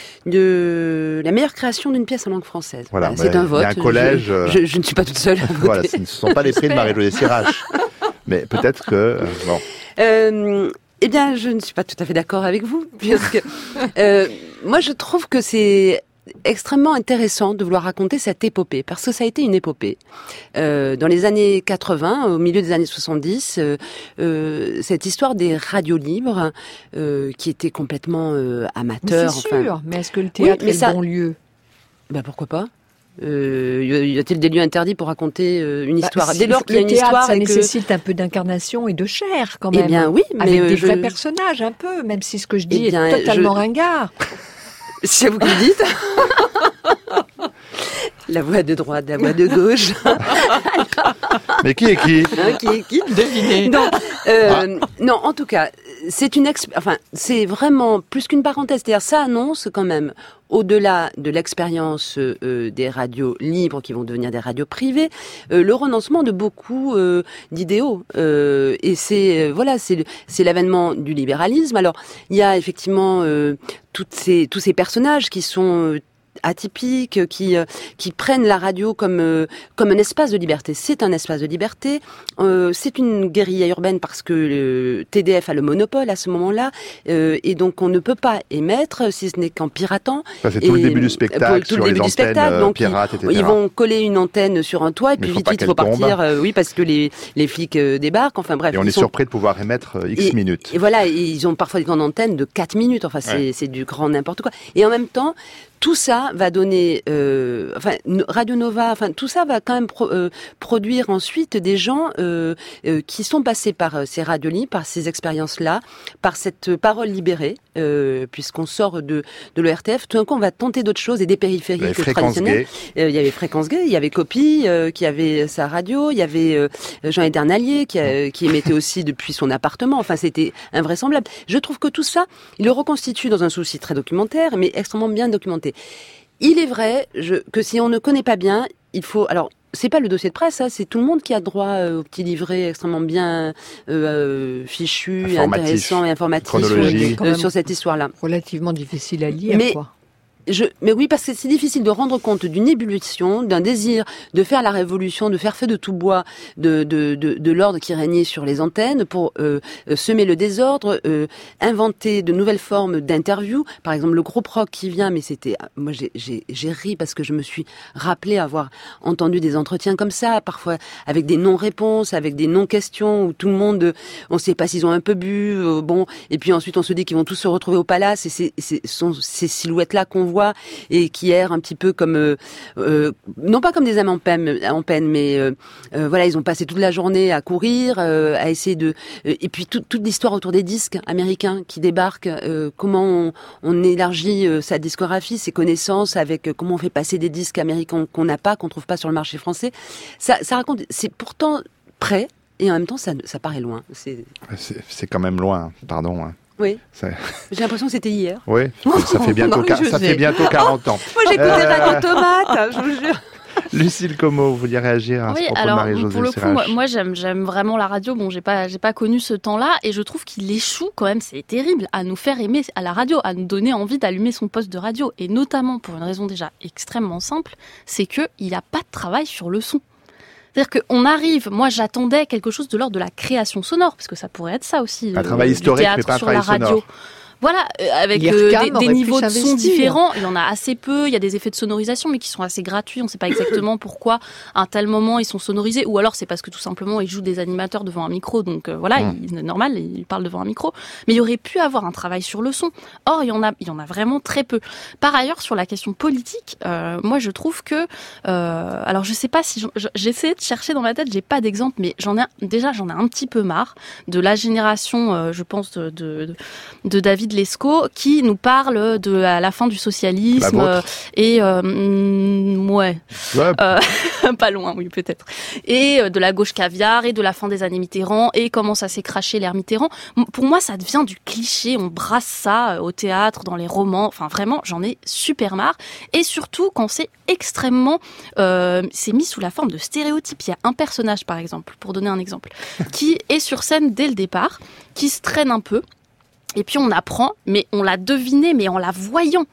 de la meilleure création d'une pièce en langue française. Voilà, voilà, c'est bah, un vote. Il y a un collège. Je, je, je ne suis pas toute seule à voter. Voilà, ce ne sont pas les prix de Marie-Josée Sirach. Mais peut-être que euh, bon. Euh, eh bien, je ne suis pas tout à fait d'accord avec vous, parce que euh, moi, je trouve que c'est extrêmement intéressant de vouloir raconter cette épopée, parce que ça a été une épopée. Euh, dans les années quatre-vingts, au milieu des années soixante-dix, euh, euh, cette histoire des radios libres, euh, qui était complètement euh, amateur. Mais c'est enfin, sûr, mais est-ce que le théâtre oui, est ça, le bon lieu? Ben pourquoi pas? Euh, y a-t-il des lieux interdits pour raconter euh, une histoire? Bah, Dès lors qu'il y a une théâtre, histoire, ça et nécessite que... un peu d'incarnation et de chair quand même. Eh bien oui, mais avec des je... vrais personnages un peu, même si ce que je dis eh bien, est totalement je... ringard. C'est vous qui le dites. La voix de droite, la voix de gauche. Mais qui est qui? Hein, Qui est qui? Devinez. Non, euh, ah. non, en tout cas, c'est une, exp... enfin, c'est vraiment plus qu'une parenthèse. C'est-à-dire, ça annonce quand même, au-delà de l'expérience euh, des radios libres qui vont devenir des radios privées, euh, le renoncement de beaucoup euh, d'idéaux. Euh, et c'est euh, voilà, c'est c'est l'avènement du libéralisme. Alors, il y a effectivement euh, toutes ces tous ces personnages qui sont euh, atypiques, qui qui prennent la radio comme euh, comme un espace de liberté. C'est un espace de liberté. Euh, c'est une guérilla urbaine parce que le T D F a le monopole à ce moment-là, euh, et donc on ne peut pas émettre si ce n'est qu'en piratant. Ça, c'est tout le début du spectacle, sur les antennes euh, pirates, et cetera. Ils vont coller une antenne sur un toit et puis vite vite il faut partir. Euh, oui, parce que les les flics euh, débarquent. Enfin bref. Et on est sont... surpris de pouvoir émettre euh, X et, minutes. Et voilà, et ils ont parfois des temps d'antenne de quatre minutes. Enfin, c'est ouais. c'est du grand n'importe quoi. Et en même temps, tout ça va donner, euh, enfin, Radio Nova, enfin, tout ça va quand même pro, euh, produire ensuite des gens euh, euh, qui sont passés par euh, ces radios libres, par ces expériences-là, par cette parole libérée, euh, puisqu'on sort de de l'O R T F. Tout d'un coup, on va tenter d'autres choses et des périphériques traditionnels. Euh, il y avait Fréquence Gay, il y avait Copy, euh, qui avait sa radio, il y avait euh, Jean Edernalier qui, a, qui émettait aussi depuis son appartement. Enfin, c'était invraisemblable. Je trouve que tout ça, il le reconstitue dans un souci très documentaire, mais extrêmement bien documenté. Il est vrai je, que si on ne connaît pas bien, il faut... Alors, c'est pas le dossier de presse, hein, c'est tout le monde qui a droit euh, au petit livret extrêmement bien euh, fichu, intéressant et informatif sur, euh, sur cette histoire-là. Relativement difficile à lire, mais, quoi. Je, mais oui, parce que c'est difficile de rendre compte d'une ébullition, d'un désir de faire la révolution, de faire feu de tout bois, de, de, de, de l'ordre qui régnait sur les antennes pour euh, semer le désordre, euh, inventer de nouvelles formes d'interviews. Par exemple, le groupe rock qui vient, mais c'était, moi j'ai, j'ai, j'ai ri parce que je me suis rappelé avoir entendu des entretiens comme ça, parfois avec des non-réponses, avec des non-questions, où tout le monde, on ne sait pas s'ils ont un peu bu, euh, bon, et puis ensuite on se dit qu'ils vont tous se retrouver au palace, et c'est, c'est sont ces silhouettes-là qu'on voit et qui errent un petit peu comme euh, euh, non pas comme des âmes en peine, en peine mais euh, euh, voilà, ils ont passé toute la journée à courir, euh, à essayer de euh, et puis tout, toute l'histoire autour des disques américains qui débarquent, euh, comment on, on élargit euh, sa discographie, ses connaissances, avec euh, comment on fait passer des disques américains qu'on n'a pas, qu'on trouve pas sur le marché français. Ça, ça raconte, c'est pourtant près et en même temps ça, ça paraît loin. C'est... C'est, c'est quand même loin, pardon. Hein. Oui. C'est... J'ai l'impression que c'était hier. Oui, ça fait bientôt, non, ça fait bientôt quarante ans. Moi, j'écoutais euh... Radio Tomate, je vous jure. Lucille Como, vous vouliez réagir à oui, ce propos alors, de Marie-Josée pour le coup, Sirach. moi, moi j'aime, j'aime vraiment la radio. Bon, j'ai pas, j'ai pas connu ce temps-là, et je trouve qu'il échoue quand même. C'est terrible à nous faire aimer à la radio, à nous donner envie d'allumer son poste de radio, et notamment pour une raison déjà extrêmement simple, c'est que il n'y a pas de travail sur le son. C'est-à-dire qu'on arrive, moi j'attendais quelque chose de l'ordre de la création sonore, parce que ça pourrait être ça aussi. Un euh, travail historique, mais pas un travail sonore. Voilà, euh, avec euh, des, des niveaux de son différents. Il y en a assez peu. Il y a des effets de sonorisation, mais qui sont assez gratuits. On ne sait pas exactement pourquoi à un tel moment ils sont sonorisés. Ou alors c'est parce que tout simplement ils jouent des animateurs devant un micro. Donc euh, voilà, mmh. c'est normal, ils parlent devant un micro. Mais il y aurait pu avoir un travail sur le son. Or, il y en a, il y en a vraiment très peu. Par ailleurs, sur la question politique, euh, moi je trouve que, euh, alors je sais pas si j'ai essayé de chercher dans ma tête, j'ai pas d'exemple, mais j'en ai déjà j'en ai un petit peu marre de la génération, euh, je pense de, de, de David Lescaut, qui nous parle de à la fin du socialisme euh, et euh, ouais, ouais. Euh, pas loin, oui peut-être, et de la gauche caviar et de la fin des années Mitterrand et comment ça s'est craché l'ère Mitterrand. Pour moi, ça devient du cliché. On brasse ça au théâtre, dans les romans. Enfin, vraiment, j'en ai super marre. Et surtout quand c'est extrêmement, euh, c'est mis sous la forme de stéréotypes. Il y a un personnage, par exemple, pour donner un exemple, qui est sur scène dès le départ, qui se traîne un peu. Et puis on apprend, mais on l'a deviné, mais en la voyant,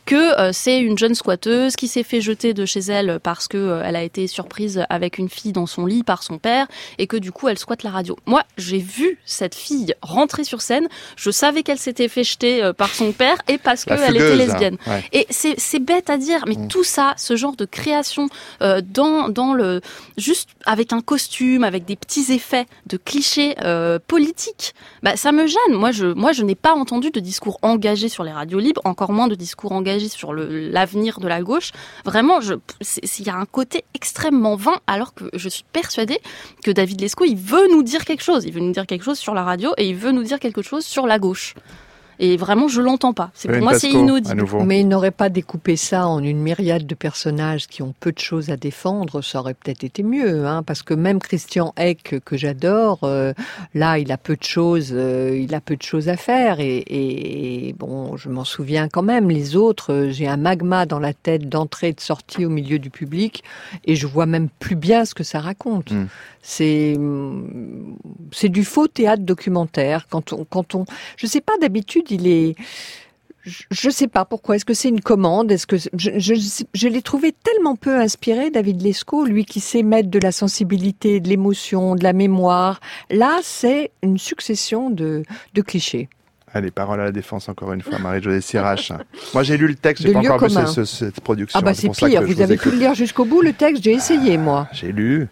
que euh, c'est une jeune squatteuse qui s'est fait jeter de chez elle parce que euh, elle a été surprise avec une fille dans son lit par son père et que du coup elle squatte la radio. Moi, j'ai vu cette fille rentrer sur scène, je savais qu'elle s'était fait jeter euh, par son père et parce qu'elle était lesbienne. Ouais. Et c'est, c'est bête à dire, mais mmh. tout ça, ce genre de création euh, dans, dans le... juste avec un costume, avec des petits effets de clichés euh, politiques, bah, ça me gêne. Moi je, moi, je n'ai pas entendu de discours engagé sur les radios libres, encore moins de discours engagés sur le, l'avenir de la gauche. Vraiment, il y a un côté extrêmement vain, alors que je suis persuadée que David Lescaut, il veut nous dire quelque chose. Il veut nous dire quelque chose sur la radio et il veut nous dire quelque chose sur la gauche. Et vraiment, je l'entends pas. C'est, pour moi, Pasco, c'est inaudible. Mais il n'aurait pas découpé ça en une myriade de personnages qui ont peu de choses à défendre. Ça aurait peut-être été mieux, hein, parce que même Christian Eck, que j'adore, euh, là, il a peu de choses, euh, il a peu de choses à faire. Et, et, et bon, je m'en souviens quand même. Les autres, euh, j'ai un magma dans la tête d'entrée et de sortie au milieu du public, et je vois même plus bien ce que ça raconte. Mm. C'est, c'est du faux théâtre documentaire. Quand on, quand on, je sais pas, d'habitude, il est, je sais pas pourquoi. Est-ce que c'est une commande? Est-ce que je, je, je l'ai trouvé tellement peu inspiré, David Lescaut, lui qui sait mettre de la sensibilité, de l'émotion, de la mémoire. Là, c'est une succession de, de clichés. Allez, parole à la défense encore une fois, Marie-Josée Sirach. Moi, j'ai lu le texte, j'ai pas encore commun. vu ce, ce, cette production. Ah bah c'est, c'est pire. Vous, vous avez pu le lire jusqu'au bout, le texte. J'ai essayé, moi. J'ai lu.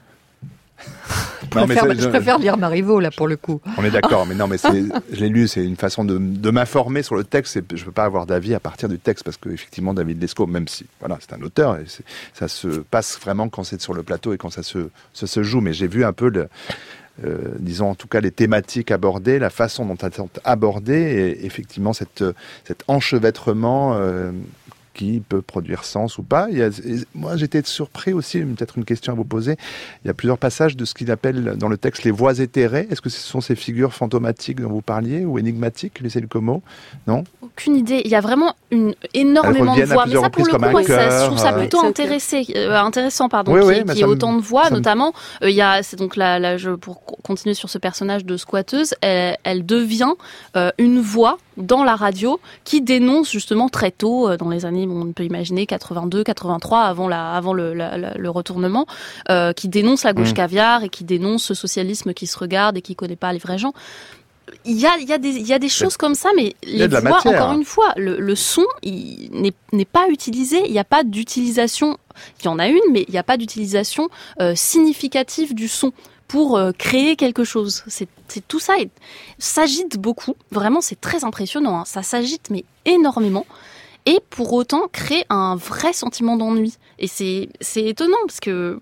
Je, non, préfère, mais je préfère lire Marivaux, là, pour le coup. On est d'accord, mais non, mais c'est, je l'ai lu, c'est une façon de, de m'informer sur le texte. Et je ne peux pas avoir d'avis à partir du texte, parce qu'effectivement, David Lescaut, même si, voilà, c'est un auteur, et c'est, ça se passe vraiment quand c'est sur le plateau et quand ça se, ça se joue. Mais j'ai vu un peu, le, euh, disons, en tout cas, les thématiques abordées, la façon dont elles sont abordées, et effectivement, cette, cet enchevêtrement... Euh, qui peut produire sens ou pas. Il y a, moi, j'étais surpris aussi, peut-être une question à vous poser. Il y a plusieurs passages de ce qu'il appelle dans le texte les voix éthérées. Est-ce que ce sont ces figures fantomatiques dont vous parliez ou énigmatiques, Lucille Como? Non? Aucune idée. Il y a vraiment une, énormément de voix. Mais ça, pour le coup, moi, ça, je trouve ça plutôt euh... intéressé, euh, intéressant, pardon, oui, qui, oui, qui ait me... autant de voix, notamment. Euh, il y a, c'est donc là, là, je, pour continuer sur ce personnage de squatteuse, elle, elle devient euh, une voix dans la radio qui dénonce justement très tôt, euh, dans les années, on peut imaginer quatre-vingt-deux, quatre-vingt-trois, avant la, avant le, la, la, le retournement, euh, qui dénonce la gauche mmh. caviar et qui dénonce ce socialisme qui se regarde et qui connaît pas les vrais gens. Il y a, il y a des, il y a des choses comme ça, mais les voix, matière. Encore une fois, le, le son, il n'est, n'est pas utilisé. Il n'y a pas d'utilisation. Il y en a une, mais il n'y a pas d'utilisation euh, significative du son pour euh, créer quelque chose. C'est, c'est tout ça. Et s'agite beaucoup. Vraiment, c'est très impressionnant. Hein. Ça s'agite, mais énormément. Et pour autant, créer un vrai sentiment d'ennui. Et c'est, c'est étonnant parce que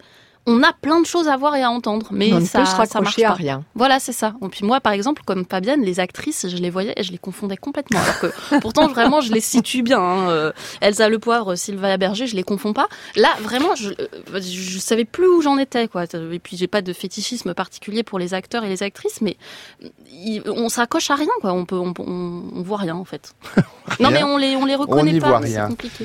on a plein de choses à voir et à entendre, mais on ça, ne peut se raccrocher ça à marche pas. rien. Voilà, c'est ça. Et puis moi, par exemple, comme Fabienne, les actrices, je les voyais et je les confondais complètement. Alors que pourtant, vraiment, je les situe bien. Hein. Euh, Elsa Le Poivre, Sylvia Berger, je les confonds pas. Là, vraiment, je, euh, je savais plus où j'en étais, quoi. Et puis, j'ai pas de fétichisme particulier pour les acteurs et les actrices, mais il, on s'accroche à rien, quoi. On peut, on, on, on voit rien, en fait. Non, mais on les, on les reconnaît on y pas. Voit mais rien. C'est compliqué.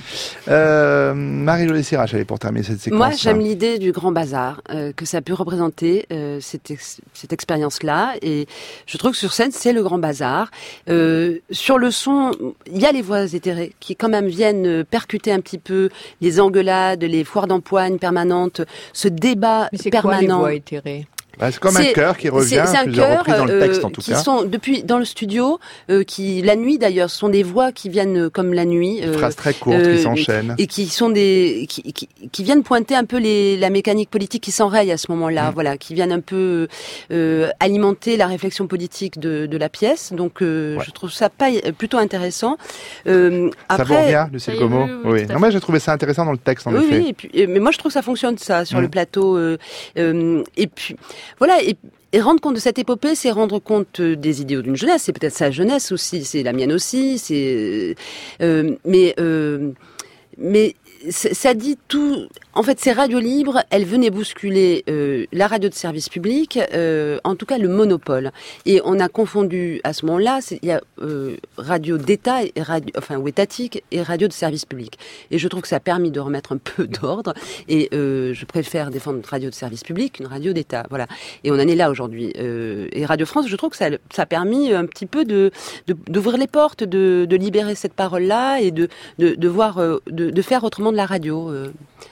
Euh, Marie-Josée Sirach, allez, pour terminer cette séquence. Moi, j'aime l'idée du grand bazar. Euh, que ça a pu représenter euh, cette, ex- cette expérience-là, et je trouve que sur scène c'est le grand bazar. Euh, sur le son, il y a les voix éthérées qui quand même viennent percuter un petit peu les engueulades, les foires d'empoigne permanentes, ce débat Mais c'est permanent. Quoi, les voix éthérées? Bah, c'est comme c'est, un chœur qui revient c'est, c'est à plusieurs chœur, reprises dans le texte, euh, en tout qui cas. Sont depuis dans le studio, euh, qui la nuit d'ailleurs, ce sont des voix qui viennent comme la nuit, des euh, phrases très courtes euh, qui s'enchaînent et qui sont des qui, qui, qui viennent pointer un peu les la mécanique politique qui s'enraye à ce moment-là, mmh. voilà, qui viennent un peu euh, alimenter la réflexion politique de, de la pièce. Donc, euh, ouais. je trouve ça pas plutôt intéressant. Euh, après, ça vous revient, Lucille Como? Oui. oui. Non, moi j'ai trouvé ça intéressant dans le texte, en oui, effet. Oui, et puis, et, mais moi je trouve que ça fonctionne ça sur mmh. le plateau. Euh, euh, et puis voilà. Et, Et rendre compte de cette épopée, c'est rendre compte des idéaux d'une jeunesse. C'est peut-être sa jeunesse aussi, c'est la mienne aussi. C'est, euh, mais, euh, mais ça dit tout. En fait, ces radios libres, elles venaient bousculer euh, la radio de service public, euh, en tout cas le monopole. Et on a confondu à ce moment-là, il y a euh, radio d'État, et radio, enfin ou étatique, et radio de service public. Et je trouve que ça a permis de remettre un peu d'ordre. Et euh, je préfère défendre une radio de service public qu'une radio d'État. Voilà. Et on en est là aujourd'hui. Euh, et Radio France, je trouve que ça, ça a permis un petit peu de, de d'ouvrir les portes, de, de libérer cette parole-là et de, de, de voir, euh, de, de faire autrement de la radio. Euh.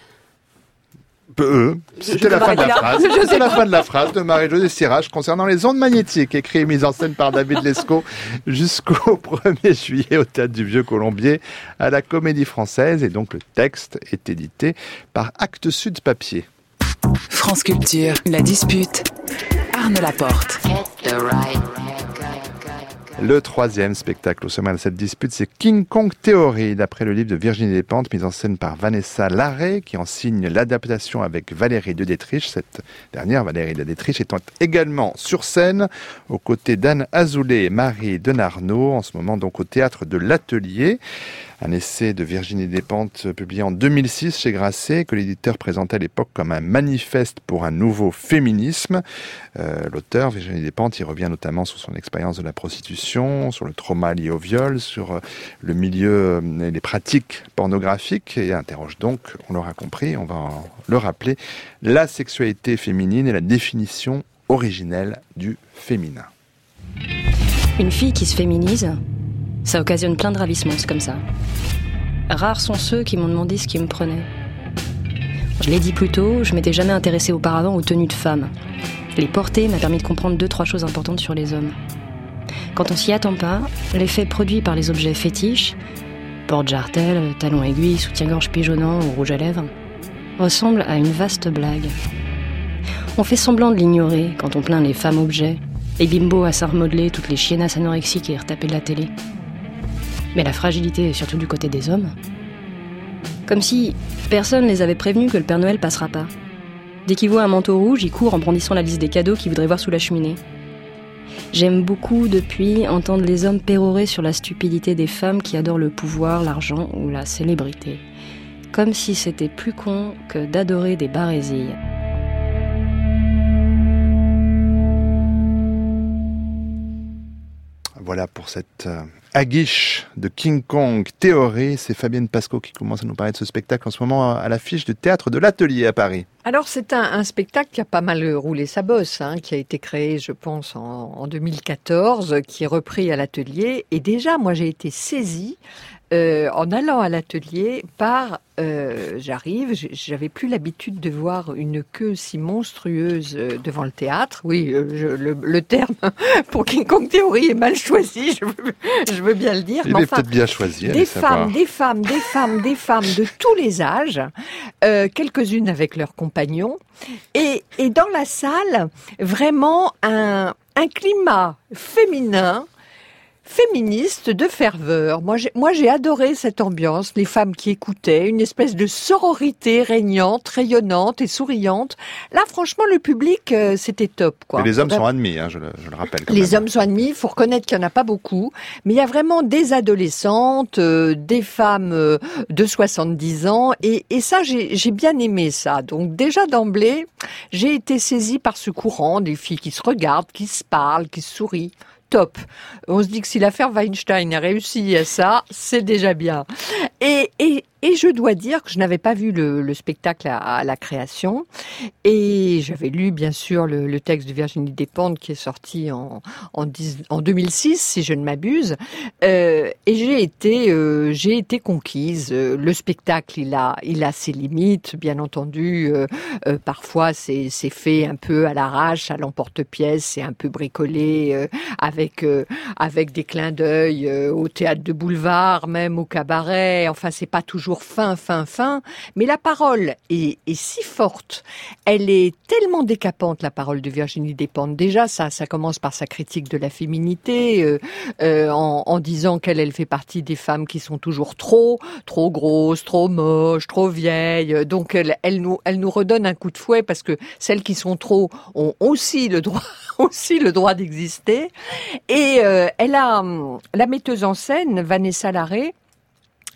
Peu. C'était la fin de la phrase. C'était la fin de la phrase de Marie-Josée Sirach concernant les ondes magnétiques, écrit et mise en scène par David Lescaut jusqu'au premier juillet au Théâtre du Vieux Colombier à la Comédie Française. Et donc le texte est édité par Actes Sud Papier. France Culture, La Dispute, Arnaud Laporte. Le troisième spectacle au sommet de cette dispute, c'est King Kong Theory, d'après le livre de Virginie Despentes, mise en scène par Vanessa Larrey, qui en signe l'adaptation avec Valérie Dedétriche. Cette dernière, Valérie Dedétriche, étant également sur scène, aux côtés d'Anne Azoulay et Marie Denarnaud, en ce moment donc au Théâtre de l'Atelier. Un essai de Virginie Despentes publié en deux mille six chez Grasset, que l'éditeur présentait à l'époque comme un manifeste pour un nouveau féminisme. Euh, l'auteur, Virginie Despentes, y revient notamment sur son expérience de la prostitution, sur le trauma lié au viol, sur euh, le milieu et euh, les pratiques pornographiques, et interroge donc, on l'aura compris, on va en le rappeler, la sexualité féminine et la définition originelle du féminin. Une fille qui se féminise, ça occasionne plein de ravissements, c'est comme ça. Rares sont ceux qui m'ont demandé ce qui me prenait. Je l'ai dit plus tôt, je m'étais jamais intéressée auparavant aux tenues de femmes. Les porter m'a permis de comprendre deux, trois choses importantes sur les hommes. Quand on s'y attend pas, l'effet produit par les objets fétiches, porte-jartel, talons aiguilles, soutien-gorge pigeonnant ou rouge à lèvres, ressemble à une vaste blague. On fait semblant de l'ignorer quand on plaint les femmes objets, les bimbos à seins remodelés, toutes les chiennasses anorexiques et retapées de la télé. Mais la fragilité est surtout du côté des hommes. Comme si personne les avait prévenus que le Père Noël passera pas. Dès qu'il voit un manteau rouge, il court en brandissant la liste des cadeaux qu'il voudrait voir sous la cheminée. J'aime beaucoup, depuis, entendre les hommes pérorer sur la stupidité des femmes qui adorent le pouvoir, l'argent ou la célébrité. Comme si c'était plus con que d'adorer des barésilles. Voilà pour cette euh, aguiche de King Kong Theory. C'est Fabienne Pasco qui commence à nous parler de ce spectacle en ce moment à l'affiche du Théâtre de l'Atelier à Paris. Alors c'est un, un spectacle qui a pas mal roulé sa bosse, hein, qui a été créé, je pense, en, en deux mille quatorze, qui est repris à l'Atelier. Et déjà, moi, j'ai été saisie euh, en allant à l'Atelier par... Euh, j'arrive, j'avais plus l'habitude de voir une queue si monstrueuse devant le théâtre. Oui, je, le, le terme pour King Kong Theory est mal choisi, je veux, je veux bien le dire. Il est enfin, peut-être bien choisi. Des femmes, des femmes, des femmes, des femmes de tous les âges, euh, quelques-unes avec leurs compagnons, et, et dans la salle, vraiment un, un climat féminin, féministe de ferveur. Moi j'ai, moi, j'ai adoré cette ambiance, les femmes qui écoutaient, une espèce de sororité régnante, rayonnante et souriante. Là, franchement, le public, euh, c'était top, quoi. Et les hommes sont admis, hein, je, le, je le rappelle. Quand les même. hommes sont admis, il faut reconnaître qu'il n'y en a pas beaucoup, mais il y a vraiment des adolescentes, euh, des femmes euh, de soixante-dix ans, et, et ça, j'ai, j'ai bien aimé ça. Donc déjà d'emblée, j'ai été saisie par ce courant, des filles qui se regardent, qui se parlent, qui se sourient. Top. On se dit que si l'affaire Weinstein a réussi à ça, c'est déjà bien. Et, et, et je dois dire que je n'avais pas vu le, le spectacle à, à la création. Et j'avais lu, bien sûr, le, le texte de Virginie Despentes qui est sorti en, en, dix, en deux mille six, si je ne m'abuse. Euh, et j'ai été, euh, j'ai été conquise. Le spectacle, il a, il a ses limites, bien entendu. Euh, euh, parfois, c'est, c'est fait un peu à l'arrache, à l'emporte-pièce, c'est un peu bricolé, euh, avec Avec, euh, avec des clins d'œil euh, au théâtre de boulevard, même au cabaret. Enfin, c'est pas toujours fin, fin, fin. Mais la parole est, est si forte. Elle est tellement décapante, la parole de Virginie Despentes. Déjà, ça, ça commence par sa critique de la féminité, euh, euh, en, en disant qu'elle, elle fait partie des femmes qui sont toujours trop, trop grosses, trop moches, trop vieilles. Donc, elle, elle nous, elle nous redonne un coup de fouet parce que celles qui sont trop ont aussi le droit, aussi le droit d'exister. Et euh, elle a, la metteuse en scène, Vanessa Larrey,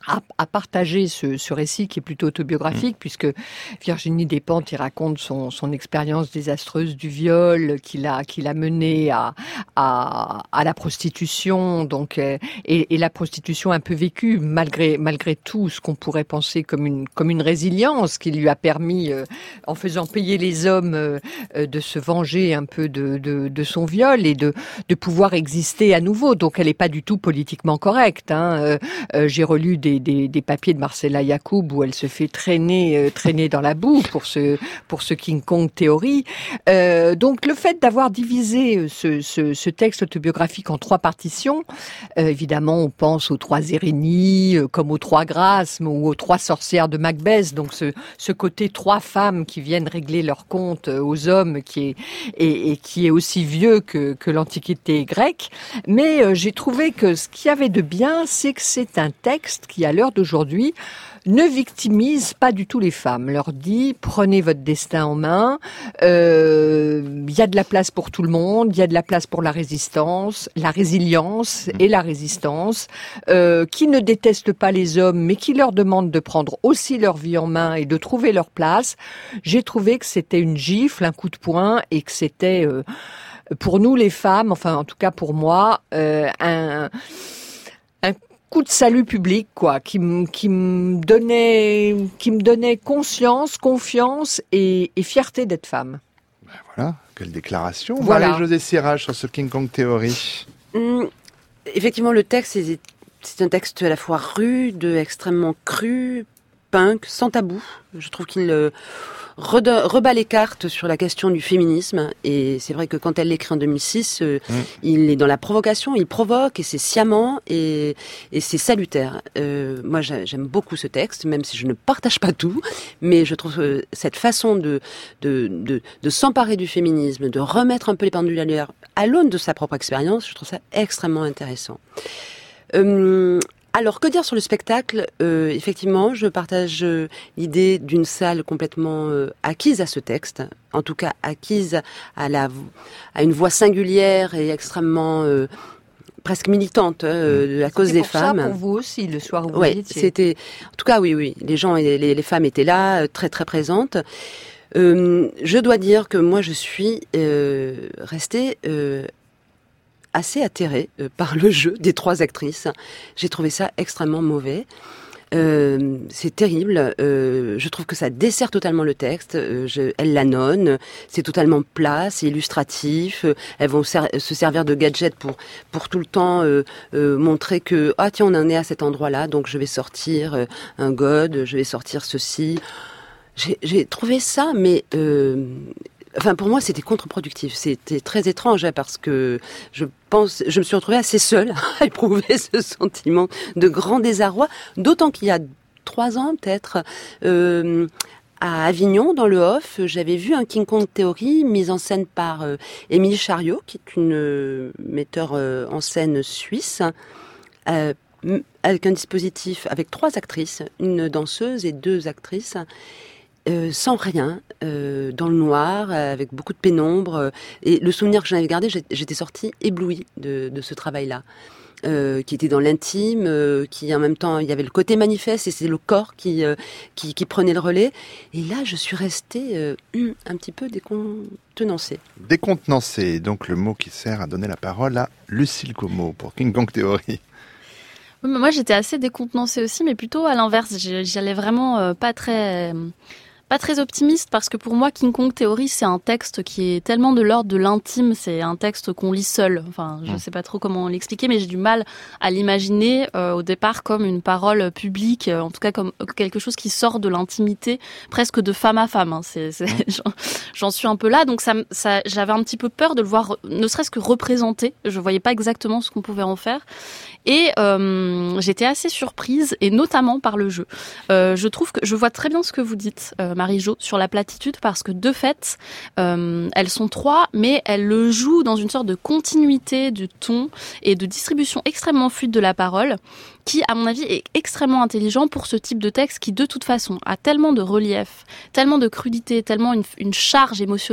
à, à partager ce, ce récit qui est plutôt autobiographique, mmh. puisque Virginie Despentes y raconte son, son expérience désastreuse du viol qui l'a, qui l'a menée à, à, à la prostitution, donc, et, et la prostitution un peu vécue, malgré, malgré tout ce qu'on pourrait penser comme une, comme une résilience qui lui a permis, euh, en faisant payer les hommes, euh, de se venger un peu de, de, de son viol et de, de pouvoir exister à nouveau. Donc elle n'est pas du tout politiquement correcte. Hein. Euh, euh, j'ai relu des Des, des papiers de Marcella Yacoub où elle se fait traîner, euh, traîner dans la boue pour ce, pour ce King Kong Theory. Euh, donc le fait d'avoir divisé ce, ce, ce texte autobiographique en trois partitions, euh, évidemment on pense aux trois Érénies, euh, comme aux trois Grâces ou aux trois sorcières de Macbeth, donc ce, ce côté trois femmes qui viennent régler leur compte aux hommes qui est, et, et qui est aussi vieux que, que l'Antiquité grecque. Mais euh, j'ai trouvé que ce qu'il y avait de bien, c'est que c'est un texte qui à l'heure d'aujourd'hui, ne victimise pas du tout les femmes. Leur dit, prenez votre destin en main, il euh, y a de la place pour tout le monde, il y a de la place pour la résistance, la résilience et la résistance, euh, qui ne détestent pas les hommes, mais qui leur demandent de prendre aussi leur vie en main et de trouver leur place. J'ai trouvé que c'était une gifle, un coup de poing, et que c'était, euh, pour nous les femmes, enfin en tout cas pour moi, euh, un... un coup de salut public, quoi, qui me qui me donnait qui me donnait conscience, confiance et, et fierté d'être femme. Ben voilà, quelle déclaration. Voilà. Marie-Josée Sirage sur ce King Kong Theory. Mmh, effectivement, le texte c'est, c'est un texte à la fois rude, extrêmement cru, punk, sans tabou. Je trouve qu'il euh, rebat les cartes sur la question du féminisme, et c'est vrai que quand elle l'écrit en deux mille six, euh, mmh. il est dans la provocation, il provoque, et c'est sciemment, et, et c'est salutaire. Euh, moi j'aime beaucoup ce texte, même si je ne partage pas tout, mais je trouve euh, cette façon de, de, de, de s'emparer du féminisme, de remettre un peu les pendules à l'heure à l'aune de sa propre expérience, je trouve ça extrêmement intéressant. Euh, Alors, que dire sur le spectacle ? euh, Effectivement, je partage euh, l'idée d'une salle complètement euh, acquise à ce texte, en tout cas acquise à, la, à une voix singulière et extrêmement euh, presque militante euh, de la cause des femmes. C'était pour ça pour vous aussi, le soir où vous ouais, y étiez. C'était, en tout cas, oui, oui, les gens, et les, les femmes étaient là, euh, très très présentes. Euh, je dois dire que moi, je suis euh, restée... Euh, assez atterrée euh, par le jeu des trois actrices. J'ai trouvé ça extrêmement mauvais. Euh, c'est terrible. Euh, je trouve que ça dessert totalement le texte. Euh, je, elles l'annonnent. C'est totalement plat, c'est illustratif. Euh, elles vont ser- se servir de gadgets pour pour tout le temps euh, euh, montrer que ah tiens on en est à cet endroit-là, donc je vais sortir euh, un god, je vais sortir ceci. J'ai, j'ai trouvé ça, mais euh, Enfin, pour moi, c'était contre-productif. C'était très étrange, hein, parce que je pense, je me suis retrouvée assez seule à éprouver ce sentiment de grand désarroi. D'autant qu'il y a trois ans, peut-être, euh, à Avignon, dans le Off, j'avais vu un King Kong Theory mise en scène par euh, Émile Chariot, qui est une euh, metteur euh, en scène suisse, euh, avec un dispositif avec trois actrices, une danseuse et deux actrices. Euh, sans rien, euh, dans le noir, euh, avec beaucoup de pénombre. Euh, et le souvenir que j'en avais gardé, j'étais sortie éblouie de, de ce travail-là, euh, qui était dans l'intime, euh, qui en même temps, il y avait le côté manifeste, et c'est le corps qui, euh, qui, qui prenait le relais. Et là, je suis restée euh, un petit peu décontenancée. Décontenancée, donc le mot qui sert à donner la parole à Lucille Como pour King Kong Theory. Moi, j'étais assez décontenancée aussi, mais plutôt à l'inverse. J'allais vraiment euh, pas très... Euh... Pas très optimiste, parce que pour moi, King Kong Theory, c'est un texte qui est tellement de l'ordre de l'intime, c'est un texte qu'on lit seul. Enfin, je sais pas trop comment l'expliquer, mais j'ai du mal à l'imaginer euh, au départ comme une parole publique, euh, en tout cas comme quelque chose qui sort de l'intimité, presque de femme à femme. Hein. C'est, c'est, j'en, j'en suis un peu là, donc ça, ça, j'avais un petit peu peur de le voir, ne serait-ce que représenté. Je voyais pas exactement ce qu'on pouvait en faire. Et euh, j'étais assez surprise, et notamment par le jeu. Euh, je trouve que je vois très bien ce que vous dites, euh, Marie-Jo, sur la platitude, parce que de fait, euh, elles sont trois, mais elles le jouent dans une sorte de continuité du ton et de distribution extrêmement fluide de la parole, qui, à mon avis, est extrêmement intelligent pour ce type de texte qui, de toute façon, a tellement de relief, tellement de crudité, tellement une, une charge émotionnelle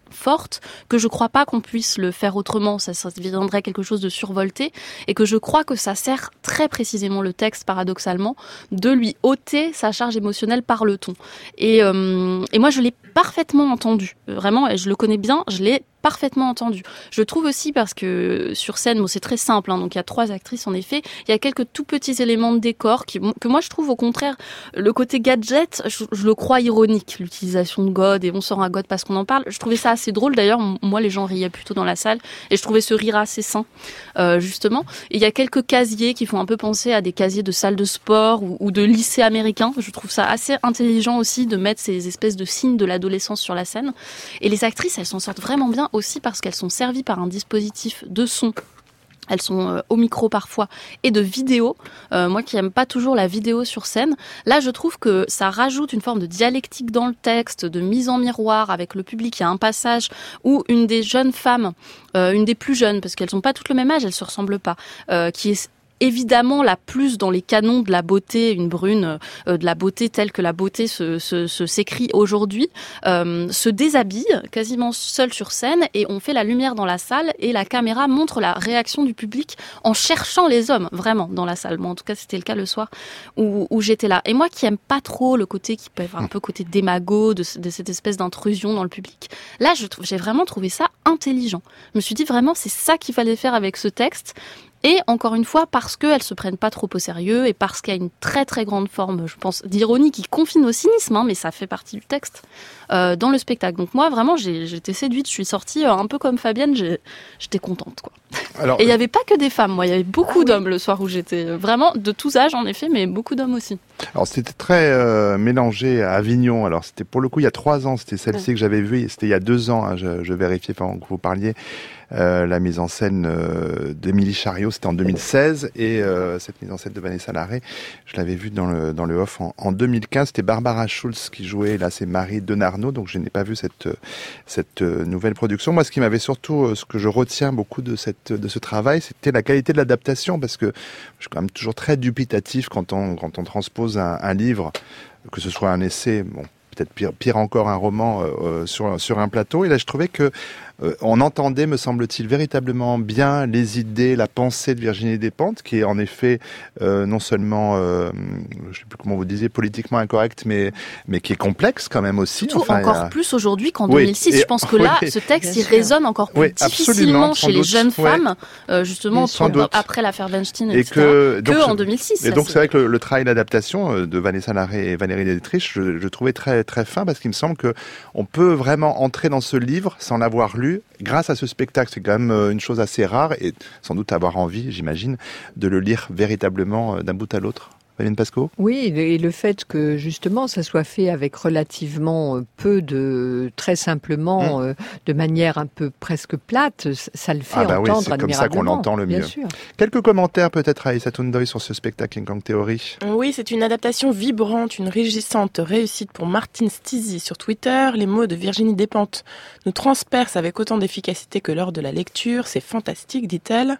forte que je crois pas qu'on puisse le faire autrement. Ça, ça deviendrait quelque chose de survolté et que je crois que ça sert très précisément le texte, paradoxalement, de lui ôter sa charge émotionnelle par le ton. Et, euh, et moi, je l'ai parfaitement entendu. Vraiment, et je le connais bien, je l'ai parfaitement entendu. Je trouve aussi parce que sur scène, bon, c'est très simple, hein, donc il y a trois actrices en effet, il y a quelques tout petits éléments de décor qui, que moi je trouve au contraire, le côté gadget, je, je le crois ironique, l'utilisation de God et on sort un God parce qu'on en parle. Je trouvais ça assez drôle d'ailleurs, moi les gens riaient plutôt dans la salle et je trouvais ce rire assez sain, euh, justement. Et il y a quelques casiers qui font un peu penser à des casiers de salle de sport ou, ou de lycée américain. Je trouve ça assez intelligent aussi de mettre ces espèces de signes de l'adolescence sur la scène. Et les actrices, elles s'en sortent vraiment bien aussi parce qu'elles sont servies par un dispositif de son. Elles sont euh, au micro parfois et de vidéo. Euh, moi qui aime pas toujours la vidéo sur scène, là je trouve que ça rajoute une forme de dialectique dans le texte, de mise en miroir avec le public. Il y a un passage où une des jeunes femmes, euh, une des plus jeunes, parce qu'elles ont pas toutes le même âge, elles se ressemblent pas, euh, qui est évidemment la plus dans les canons de la beauté, une brune euh, de la beauté telle que la beauté se, se, se s'écrit aujourd'hui, euh, se déshabille quasiment seule sur scène et on fait la lumière dans la salle et la caméra montre la réaction du public en cherchant les hommes vraiment dans la salle. Bon, en tout cas, c'était le cas le soir où, où j'étais là. Et moi qui aime pas trop le côté qui peut avoir un peu côté démago de, de cette espèce d'intrusion dans le public, là, je, j'ai vraiment trouvé ça intelligent. Je me suis dit vraiment, c'est ça qu'il fallait faire avec ce texte. Et encore une fois, parce qu'elles se prennent pas trop au sérieux et parce qu'il y a une très très grande forme, je pense, d'ironie qui confine au cynisme, hein, mais ça fait partie du texte, euh, dans le spectacle. Donc moi, vraiment, j'ai, j'étais séduite, je suis sortie euh, un peu comme Fabienne, j'ai, j'étais contente, quoi. Alors, et il n'y avait pas que des femmes, moi, il y avait beaucoup ah, d'hommes oui. le soir où j'étais, vraiment de tous âges en effet, mais beaucoup d'hommes aussi. Alors c'était très euh, mélangé à Avignon, alors c'était pour le coup il y a trois ans, c'était celle-ci ouais. que j'avais vue, c'était il y a deux ans, hein, je, je vérifiais pendant que vous parliez. Euh, la mise en scène euh, d'Émilie Chariot, c'était en deux mille seize, et euh, cette mise en scène de Vanessa Larrey, je l'avais vue dans le dans le off en, en deux mille quinze. C'était Barbara Schulz qui jouait, là c'est Marie Denarnaud, donc je n'ai pas vu cette cette nouvelle production. Moi, ce qui m'avait surtout, ce que je retiens beaucoup de cette de ce travail, c'était la qualité de l'adaptation, parce que je suis quand même toujours très dubitatif quand on quand on transpose un, un livre, que ce soit un essai, bon. Peut-être pire, pire encore un roman euh, sur sur un plateau. Et là, je trouvais que euh, on entendait, me semble-t-il, véritablement bien les idées, la pensée de Virginie Despentes, qui est en effet euh, non seulement, euh, je sais plus comment vous disiez, politiquement incorrecte, mais mais qui est complexe quand même aussi. Surtout enfin, encore a... plus aujourd'hui qu'en oui, deux mille six. Et, je pense que là, oui, ce texte, il résonne encore plus oui, difficilement chez doute, les jeunes ouais. femmes, euh, justement pour, après l'affaire Weinstein, et, et que, que en deux mille six. Et là, donc c'est... c'est vrai que le, le travail d'adaptation de Vanessa Larrey et Valérie Dietrich, je, je trouvais très très fin, parce qu'il me semble que on peut vraiment entrer dans ce livre sans l'avoir lu grâce à ce spectacle. C'est quand même une chose assez rare et sans doute avoir envie, j'imagine, de le lire véritablement d'un bout à l'autre. Fabienne Pascaud ? Oui, et le fait que justement ça soit fait avec relativement peu de, très simplement, mmh. euh, de manière un peu presque plate, ça le fait ah bah entendre oui, c'est comme ça qu'on l'entend le mieux. Sûr. Quelques commentaires peut-être à Aïssa Toundoy sur ce spectacle King Kong Theory. Oui, c'est une adaptation vibrante, une régissante réussite pour Martine Stizy sur Twitter. Les mots de Virginie Despentes nous transpercent avec autant d'efficacité que lors de la lecture. C'est fantastique, dit-elle.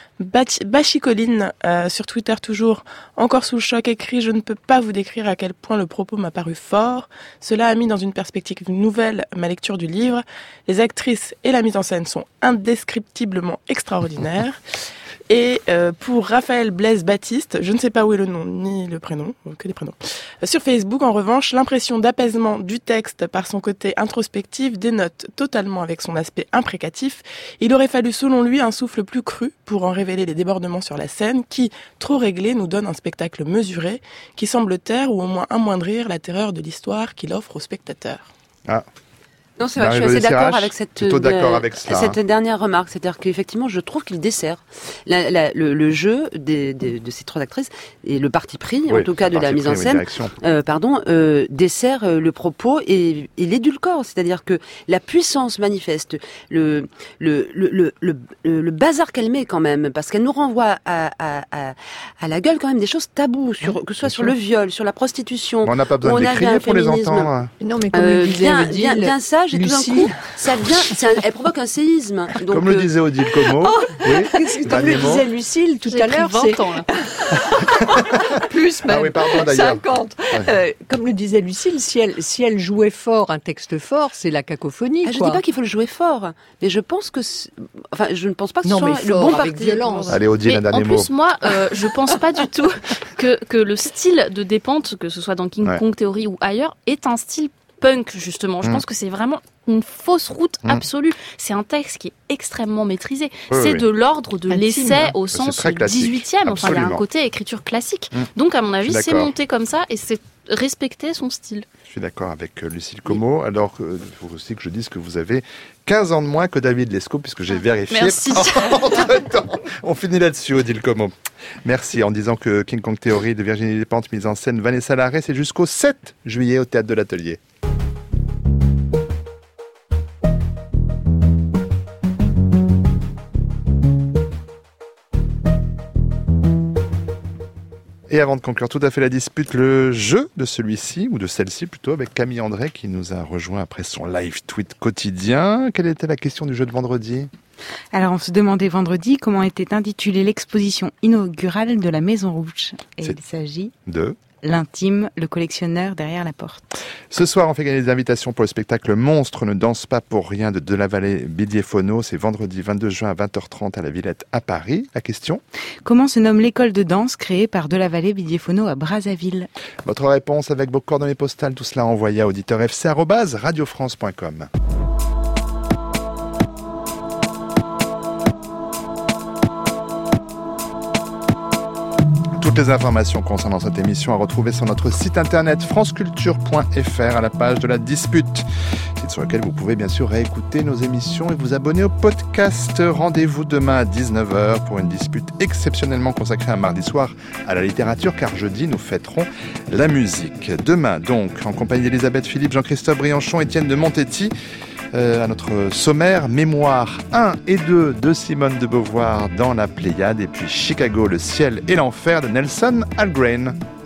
Bachicoline euh, sur Twitter toujours, encore sous le choc, écrit « Je ne peux pas vous décrire à quel point le propos m'a paru fort. Cela a mis dans une perspective nouvelle ma lecture du livre. Les actrices et la mise en scène sont indescriptiblement extraordinaires. » Et euh, pour Raphaël Blaise Baptiste, je ne sais pas où est le nom ni le prénom, que des prénoms. Sur Facebook, en revanche, l'impression d'apaisement du texte par son côté introspectif dénote totalement avec son aspect imprécatif. Il aurait fallu, selon lui, un souffle plus cru pour en révéler les débordements sur la scène qui, trop réglé, nous donne un spectacle mesuré qui semble taire ou au moins amoindrir la terreur de l'histoire qu'il offre aux spectateurs. Ah. Non, c'est vrai, je suis assez d'accord avec cette, euh, d'accord avec cela, cette hein. dernière remarque. C'est-à-dire qu'effectivement, je trouve qu'il dessert la, la, le, le jeu des, des, de ces trois actrices et le parti pris, oui, en tout cas de la mise en scène, euh, pardon, euh, dessert euh, le propos et, et l'édulcore. C'est-à-dire que la puissance manifeste, le, le, le, le, le, le bazar qu'elle met quand même, parce qu'elle nous renvoie à, à, à, à la gueule quand même des choses taboues, sur, mmh, que ce soit sur sûr. le viol, sur la prostitution. Bon, on n'a pas besoin de les crier pour les entendre. Non, mais comme euh, le disait bien, Odile, bien, bien ça. village et Lucie. tout d'un coup, ça vient, ça, elle provoque un séisme. Donc, Comme le euh, disait Odile Como. Oh, oui, Comme dernier le mot. disait Lucille tout J'ai à pris l'heure, vingt c'est ans, là. plus même, Ah oui, pardon, d'ailleurs. cinquante. Ouais. Euh, comme le disait Lucille, si elle, si elle jouait fort un texte fort, c'est la cacophonie. ah, je quoi. dis pas qu'il faut le jouer fort, mais je pense que, c'est- enfin, je ne pense pas que ce Non, soit mais le fort, bon avec parti. violence. Allez, Odile, un Mais en dernier mot. plus, moi, euh, je pense pas du tout que, que le style de Despentes, que ce soit dans King Ouais. Kong Theory ou ailleurs, est un style punk, justement. Je Mm. pense que c'est vraiment une fausse route Mm. absolue. C'est un texte qui est extrêmement maîtrisé. Oui, c'est oui. de l'ordre de Intime. l'essai au C'est sens très classique. dix-huitième. Enfin, il y a un Absolument. côté écriture classique. Mm. Donc, à mon Je avis, suis c'est d'accord. monté comme ça et c'est respecter son style. Je suis d'accord avec euh, Lucille Como. Alors, il faut aussi que je dise que vous avez quinze ans de moins que David Lescaut, puisque j'ai vérifié. Merci. Entre-temps. On finit là-dessus, Odile Como. Merci, en disant que King Kong Theory de Virginie Despentes, mise en scène Vanessa Larrey, c'est jusqu'au sept juillet au Théâtre de l'Atelier. Et avant de conclure tout à fait la dispute, le jeu de celui-ci, ou de celle-ci plutôt, avec Camille André qui nous a rejoint après son live tweet quotidien. Quelle était la question du jeu de vendredi ? Alors, on se demandait vendredi comment était intitulée l'exposition inaugurale de la Maison Rouge. Et C'est- il s'agit de l'intime, le collectionneur derrière la porte. Ce soir, on fait gagner des invitations pour le spectacle Monstre ne danse pas pour rien de Delavallet Bidiefono. C'est vendredi vingt-deux juin à vingt heures trente à la Villette à Paris. La question ? Comment se nomme l'école de danse créée par Delavallet Bidiefono à Brazzaville? Votre réponse avec vos coordonnées postales, tout cela envoyé à auditeur-fc arobase radiofrance point com. Toutes les informations concernant cette émission à retrouver sur notre site internet franceculture point f r à la page de la dispute, site sur lequel vous pouvez bien sûr réécouter nos émissions et vous abonner au podcast. Rendez-vous demain à dix-neuf heures pour une dispute exceptionnellement consacrée un mardi soir à la littérature, car jeudi nous fêterons la musique. Demain donc, en compagnie d'Elisabeth Philippe, Jean-Christophe Brianchon, Étienne de Montetti, Euh, à notre sommaire, Mémoire un et deux de Simone de Beauvoir dans la Pléiade, et puis Chicago, le ciel et l'enfer de Nelson Algren.